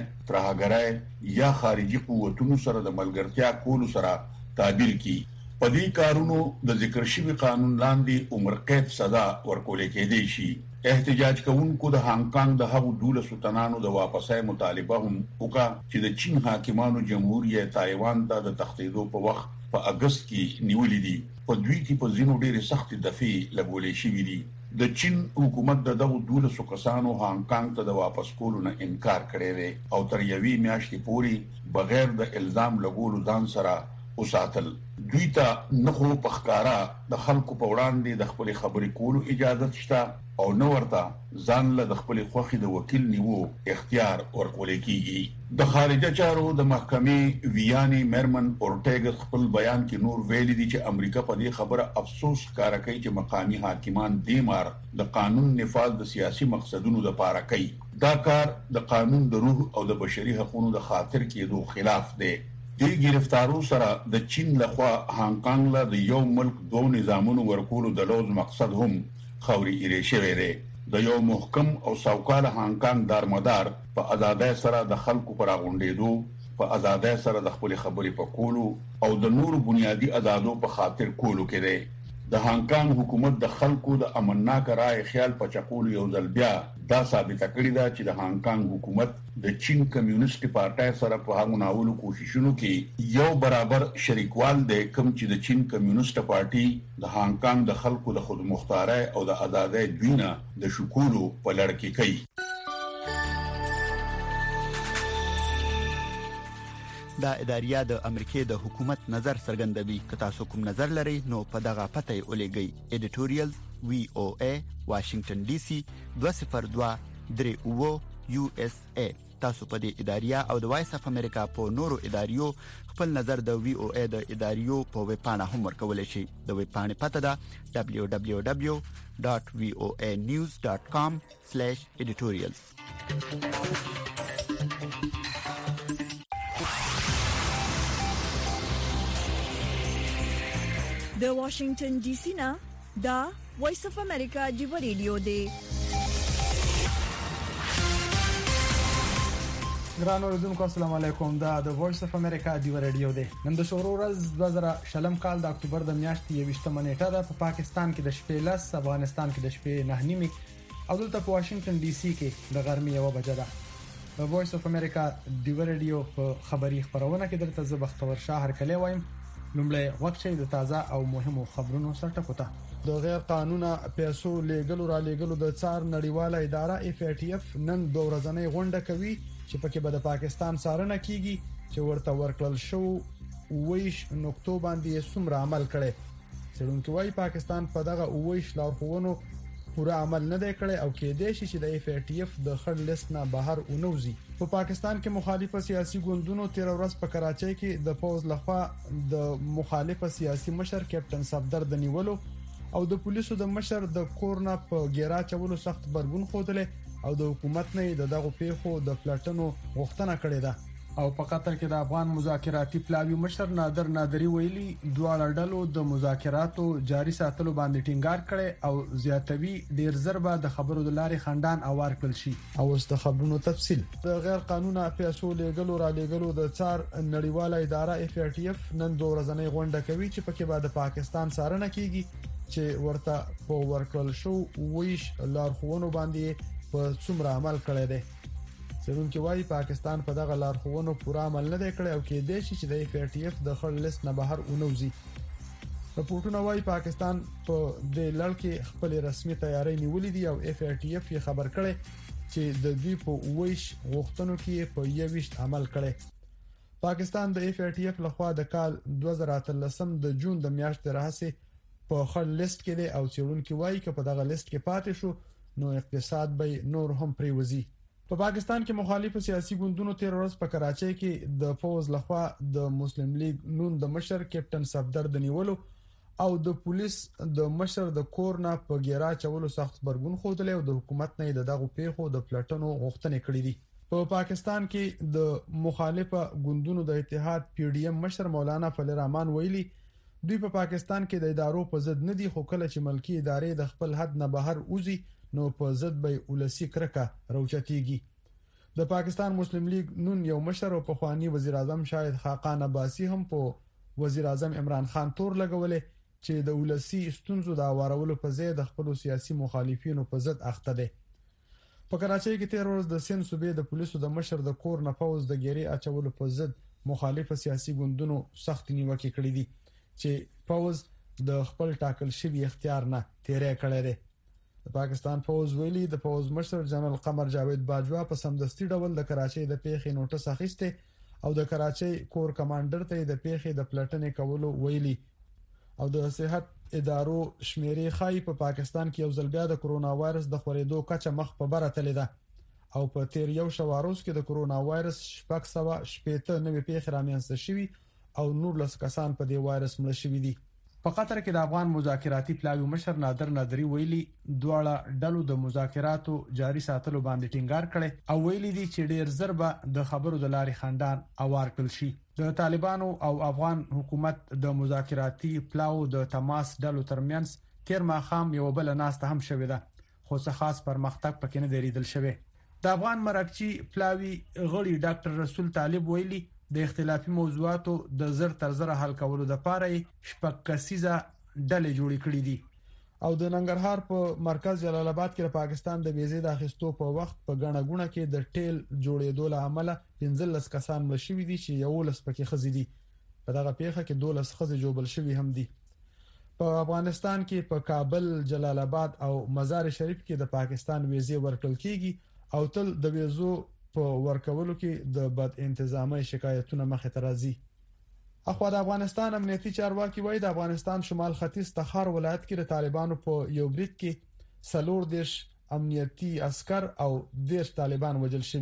ترهګرۍ یا خارجي قوتونو سره د ملګرتیا کولو سره تعبیر کی. په دې کارونو د ذکر شوی قانون لاندې عمر قید سزا ورکول کېدای شي. احتجاج کوونکو د هانګ کانګ د هغو 12 تنانو د واپسۍ مطالبه هم وکړه چې د چین حاکمانو جمهوریت تایوان ته د تخطیدو په وخت په اگست کې نیولې دي. په دوی کې په ځینو ډېرې سختې دفعې لګولې شوې دي. د چین حکومت د دغو 12 کسانو هانګ کانګ ته د واپس کولو نه انکار کړی دی او تر یوې میاشتې پورې بغیر د الزام لګولو ځان سره وساتل. دوی ته نه خو په ښکارا د خلکو په وړاندې د خپل خبرې کولو اجازه شته او نه ورته ځان له د خپل خوخي د وکیل نیو اختیار ورکول کیږي. د خارجه چارو د محکمې ویانی میرمن اورټیګس خپل بیان کې نور ویلي دي چې امریکا په دې خبره افسوس ښکاره کوي چې مقامی حاکمان دیمار د قانون نفاذ د سیاسي مقصدونو لپاره کوي. دا کار د قانون د روح او د بشري حقوقو د خاطر کېدو خلاف دی. دې گرفتارو سره د چین لخوا هانګ کانګ له د یو ملک دوه نظامونو ورکولو د لوز مقصد هم خوري ایره شوی دی. د یو محکم او سوکاله هانګ کانګ دارمدار په آزادۍ سره د خلکو پر غونډېدو، په آزادۍ سره د خپل خبرې په کولو او د نور بنیادی آزادو په خاطر کولو کې دی. د هانګ کانګ حکومت د خلکو د امنناک رائے خیال په چکول یو ځل بیا دا ثابت کړی دا چې د هانګ کانګ حکومت د چین کمیونست پارټای سره په هغه ناولو کوششونو کې یو برابر شریکوال دی کوم چې د چین کمیونست پارټي د هانګ کانګ د خلکو د خود مختارۍ او د آزادۍ دوینه د شکولو په لړ کې کوي. دا اداریه د امریکای د حکومت نظر څرګندوي. که تاسو کوم نظر لرئ نو په دغه پته یې ولېږئ. ایډیټوریال VOA واشنگټن DC 202 USA تاسو په دې اداریه او د وایس اف امریکا په نورو اداریو خپل نظر د وی او ای د اداریو په ویب پاڼه هم ورکولای شئ د ویب پاڼې پته ده www.voanews.com/editorials د واشنگټن ډي سي نه دا وایس اف امریکا دی ریډیو دی. ګران اوریدونکو السلام علیکم. دا د وایس اف امریکا دی ریډیو دی. نن د شروع ورځ 2000 کال د اکتوبر د میاشتې 28 نیټه ده. په پاکستان کې د شپې 10، افغانستان کې د شپې 9:30 او دلته په واشنگټن ډي سي کې د غرمې 1 بجه ده. د وایس اف امریکا دی ریډیو په خبري خبرونه کې درته زبختور شاه هرکلی وایم. لومړی وخت د تازه او مهمو خبرونو سرټکوته. د غیر قانوني پیسو لیږلو را لیږلو د څار نړیواله اداره FATF نن 2 ورځنۍ غونډه کوي چې پکې به د پاکستان څارنه کیږي چې ورته ورکړل شو ویش نقطو باندې څومره عمل کړي. څېړونکو وايي پاکستان په دغه ویش لارښوونو پوره عمل نه دی کړی او کې دی چې د FATF د خړ لیست نه بهر ونوځي. په پاکستان کې مخالفه سیاسي ګوندونو 13 ورځ په کراچۍ کې د فوز لخوا د مخالفه سیاسي مشر کیپټن صفدر د نیولو او د پولیسو د مشر د کورنا په ګیرا چولو سخت برګون خوتله او د حکومت نه دغه پیښو د پلاتنو غوښتنه کړې ده. او په قطر کې د افغان مذاکراتي پلاوی مشر نادر نادری ویلي دواړه ډلو د مذاکراتو جاري ساتلو باندې ټینګار کړي او زیاتوي ډیر ضربه د خبرو د لارې خندان اوار کړل شي. او اوس د خبرونو تفصیل. د غیر قانوني پیسو لیږلو را لیږلو د څار نړیواله اداره FATF نن 2 ورځنۍ غونډه کوي چې پکې به د پاکستان څارنه کیږي چې ورته په ورکړل شو ویش لارښوونو باندې په څومره عمل کړی دی. څېړونکو وايي پاکستان په دغه لارښوونو پوره عمل نه دی کړی او کې دی چې د FATF د خړ لیست نه بهر ونوځي. راپورټونه وايي پاکستان په دې لړ کې خپل رسمي تیاری نیولې دي او FATF یې خبر کړی چې د دوی په ویش غوښتنو کې په 21 عمل کړی. پاکستان د FATF لخوا د کال 2013 د جون د میاشتې راهیسې په خړ لیست کې دی او څېړونکو وايي چې په دغه لیست کې پاتې شو نو اقتصاد به نور هم پریوزي. په پاکستان کې مخالفه سیاسي ګوندونو 13 ورځ په کراچۍ کې د فوز لخوا د مسلم لیگ نون د مشر کیپټن صفدر د نیولو او د پولیس د مشر د کورنا په ګیرا چولو سخت برګون خوتله او د حکومت نه دغه پیښو د پلاتنو غوښتنې کړې دي. په پاکستان کې د مخالفه ګوندونو د اتحاد PDM مشر مولانا فضل الرحمن ویلي دوی په پاکستان کې د ادارو په ضد نه دي خو کله چې ملکی ادارې د خپل حد نه بهر وځي نو په ضد به ولسی کرکه روچتيږي. د پاکستان مسلم لیگ نون یو مشر او پخوانی وزیر اعظم شاهد خاقان عباسی هم په وزیر اعظم عمران خان تور لګولې چې د ولسی ستونزو د اوارولو په ځای د خپل سیاسي مخالفینو په ضد اخته دي. په کراچۍ کې 13 ورځ د سند صوبې د پولیسو د مشر د کور نه فوز د ګيري اچولو په ضد مخالفه سیاسي ګوندونو سخت نیوکه کړې دي چې فوز د خپل ټاکل شوی اختیار نه تیرې کړې ده. د پاکستان فوز ویلي د فوز مشر جنرال قمر جاوید باجوا په سمدستي ډول د کراچۍ د پیښې نوټس اخیسته او د کراچۍ کور کمانډر ته د پیښې د پلاتنې کولو ویلي او د صحت ادارو شمیرې خای په پاکستان کې یو ځل بیا د کرونا وایرس د خورېدو کچه مخ په بره تللی ده او په تیر یو شواروز کې د کرونا وایرس 680 نوې پیښې رامنځته شوي او 19 کسان په دې وایرس مړ شوي دي. په قطر کې د افغان مذاکراتي پلاوی مشر نادر نادری ویلي دواړه ډلو د مذاکراتو جاري ساتلو باندې ټینګار کړي او ویلي دي چې ډیر ضربه د خبرو د لارې خندان اوار کړل شي. د طالبانو او افغان حکومت د مذاکراتي پلاو د تماس ډلو ترمنځ تیر ماخام یو بل ناسته هم شوې ده خو څه خاص پرمختګ پکې نه دی لیدل شوی. د افغان مرکچی پلاوی غړي ډاکټر رسول طالب ویلي د اختلافي موضوعاتو د زر تر زر حل کولو لپاره شپږ کسیزه ډلې جوړې کړې دي او د ننګرهار په مرکز جلال آباد کې د پاکستان د ویزې د اخیستو په وخت په غاڼه غونه کې د ټیل جوړېدو له امله 15 کسان مړ شوي دي چې 11 پکې خزې دي. په دغه پیښه کې 12 خزې جوړل شوي هم دي. په افغانستان کې په کابل، جلال آباد او مزار شریف کې د پاکستان ویزې ورکړل کیږي او تل د ویزو په ورکولو کې د بد انتظامی شکایتونه مخې ته راځي. اخو د افغانستان امنیتي چارواکي وایي د افغانستان شمال ختیځ تخار ولایت کې د طالبانو په یو بریټ کې 4 امنیتي عسكر او 10 طالبان وژل شوي.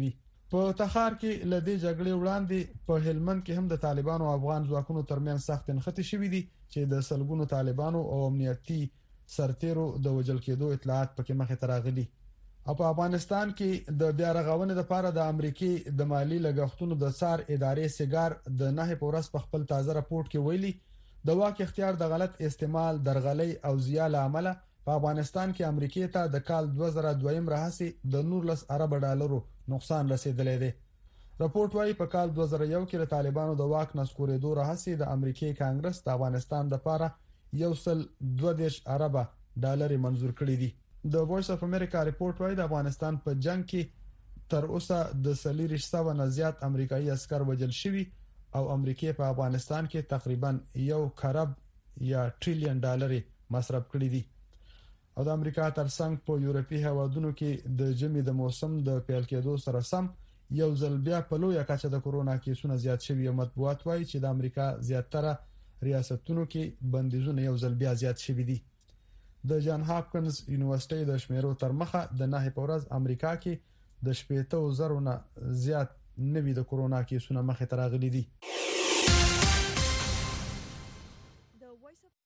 په تخار کې لدې جګړې وړاندې په هلمند کې هم د طالبانو او افغان ځواکونو ترمنځ سخت نښتې شوې دي چې د سلګونو طالبانو او امنیتي سرتیرو د وژل کېدو اطلاعات پکې مخې ته راغلي. او په افغانستان کې د بیا رغونې لپاره د امریکای د مالی لګښتونو د څار ادارې سیګار د 9 پورس په خپل تازه راپورټ کې ویلي د واک اختیار د غلط استعمال درغلي او زیاله عمله په افغانستان کې امریکای ته د کال 2002 راهسي د 19 ارب ډالرو نقصان رسیدلی دی. راپورټ وايي په کال 2001 کې د طالبانو د واک نسکورېدو راهسي د امریکای کانګرس د افغانستان لپاره 1.22 ارب ډالر منزور کړی دي. د وایس اف امریکا راپورټ وايي د افغانستان په جنگ کې تر اوسه د 300 نه زیات امریکایي عسكر وژل شوي او امریکای په افغانستان کې تقریبا 1 خراب یا ټریلیون ډالر مصرف کړی دي. او د امریکا ترڅنګ په یورپی هوادونو کې د جمی د موسم د پیل کېدو سره سم یو ځل بیا په لویه کچه د کورونا کیسونه زیات شوي. مطبوعات وایي چې د امریکا زیاتره ریاستونو کې بندیزونه یو ځل بیا زیات شوي دي. د جان هاپکنز یونیورسيټي د شمیرو تر مخه د 9 پورز امریکا کې د 80,000 نه زیات نوي د کورونا کیسونه مخې ته راغلي دي.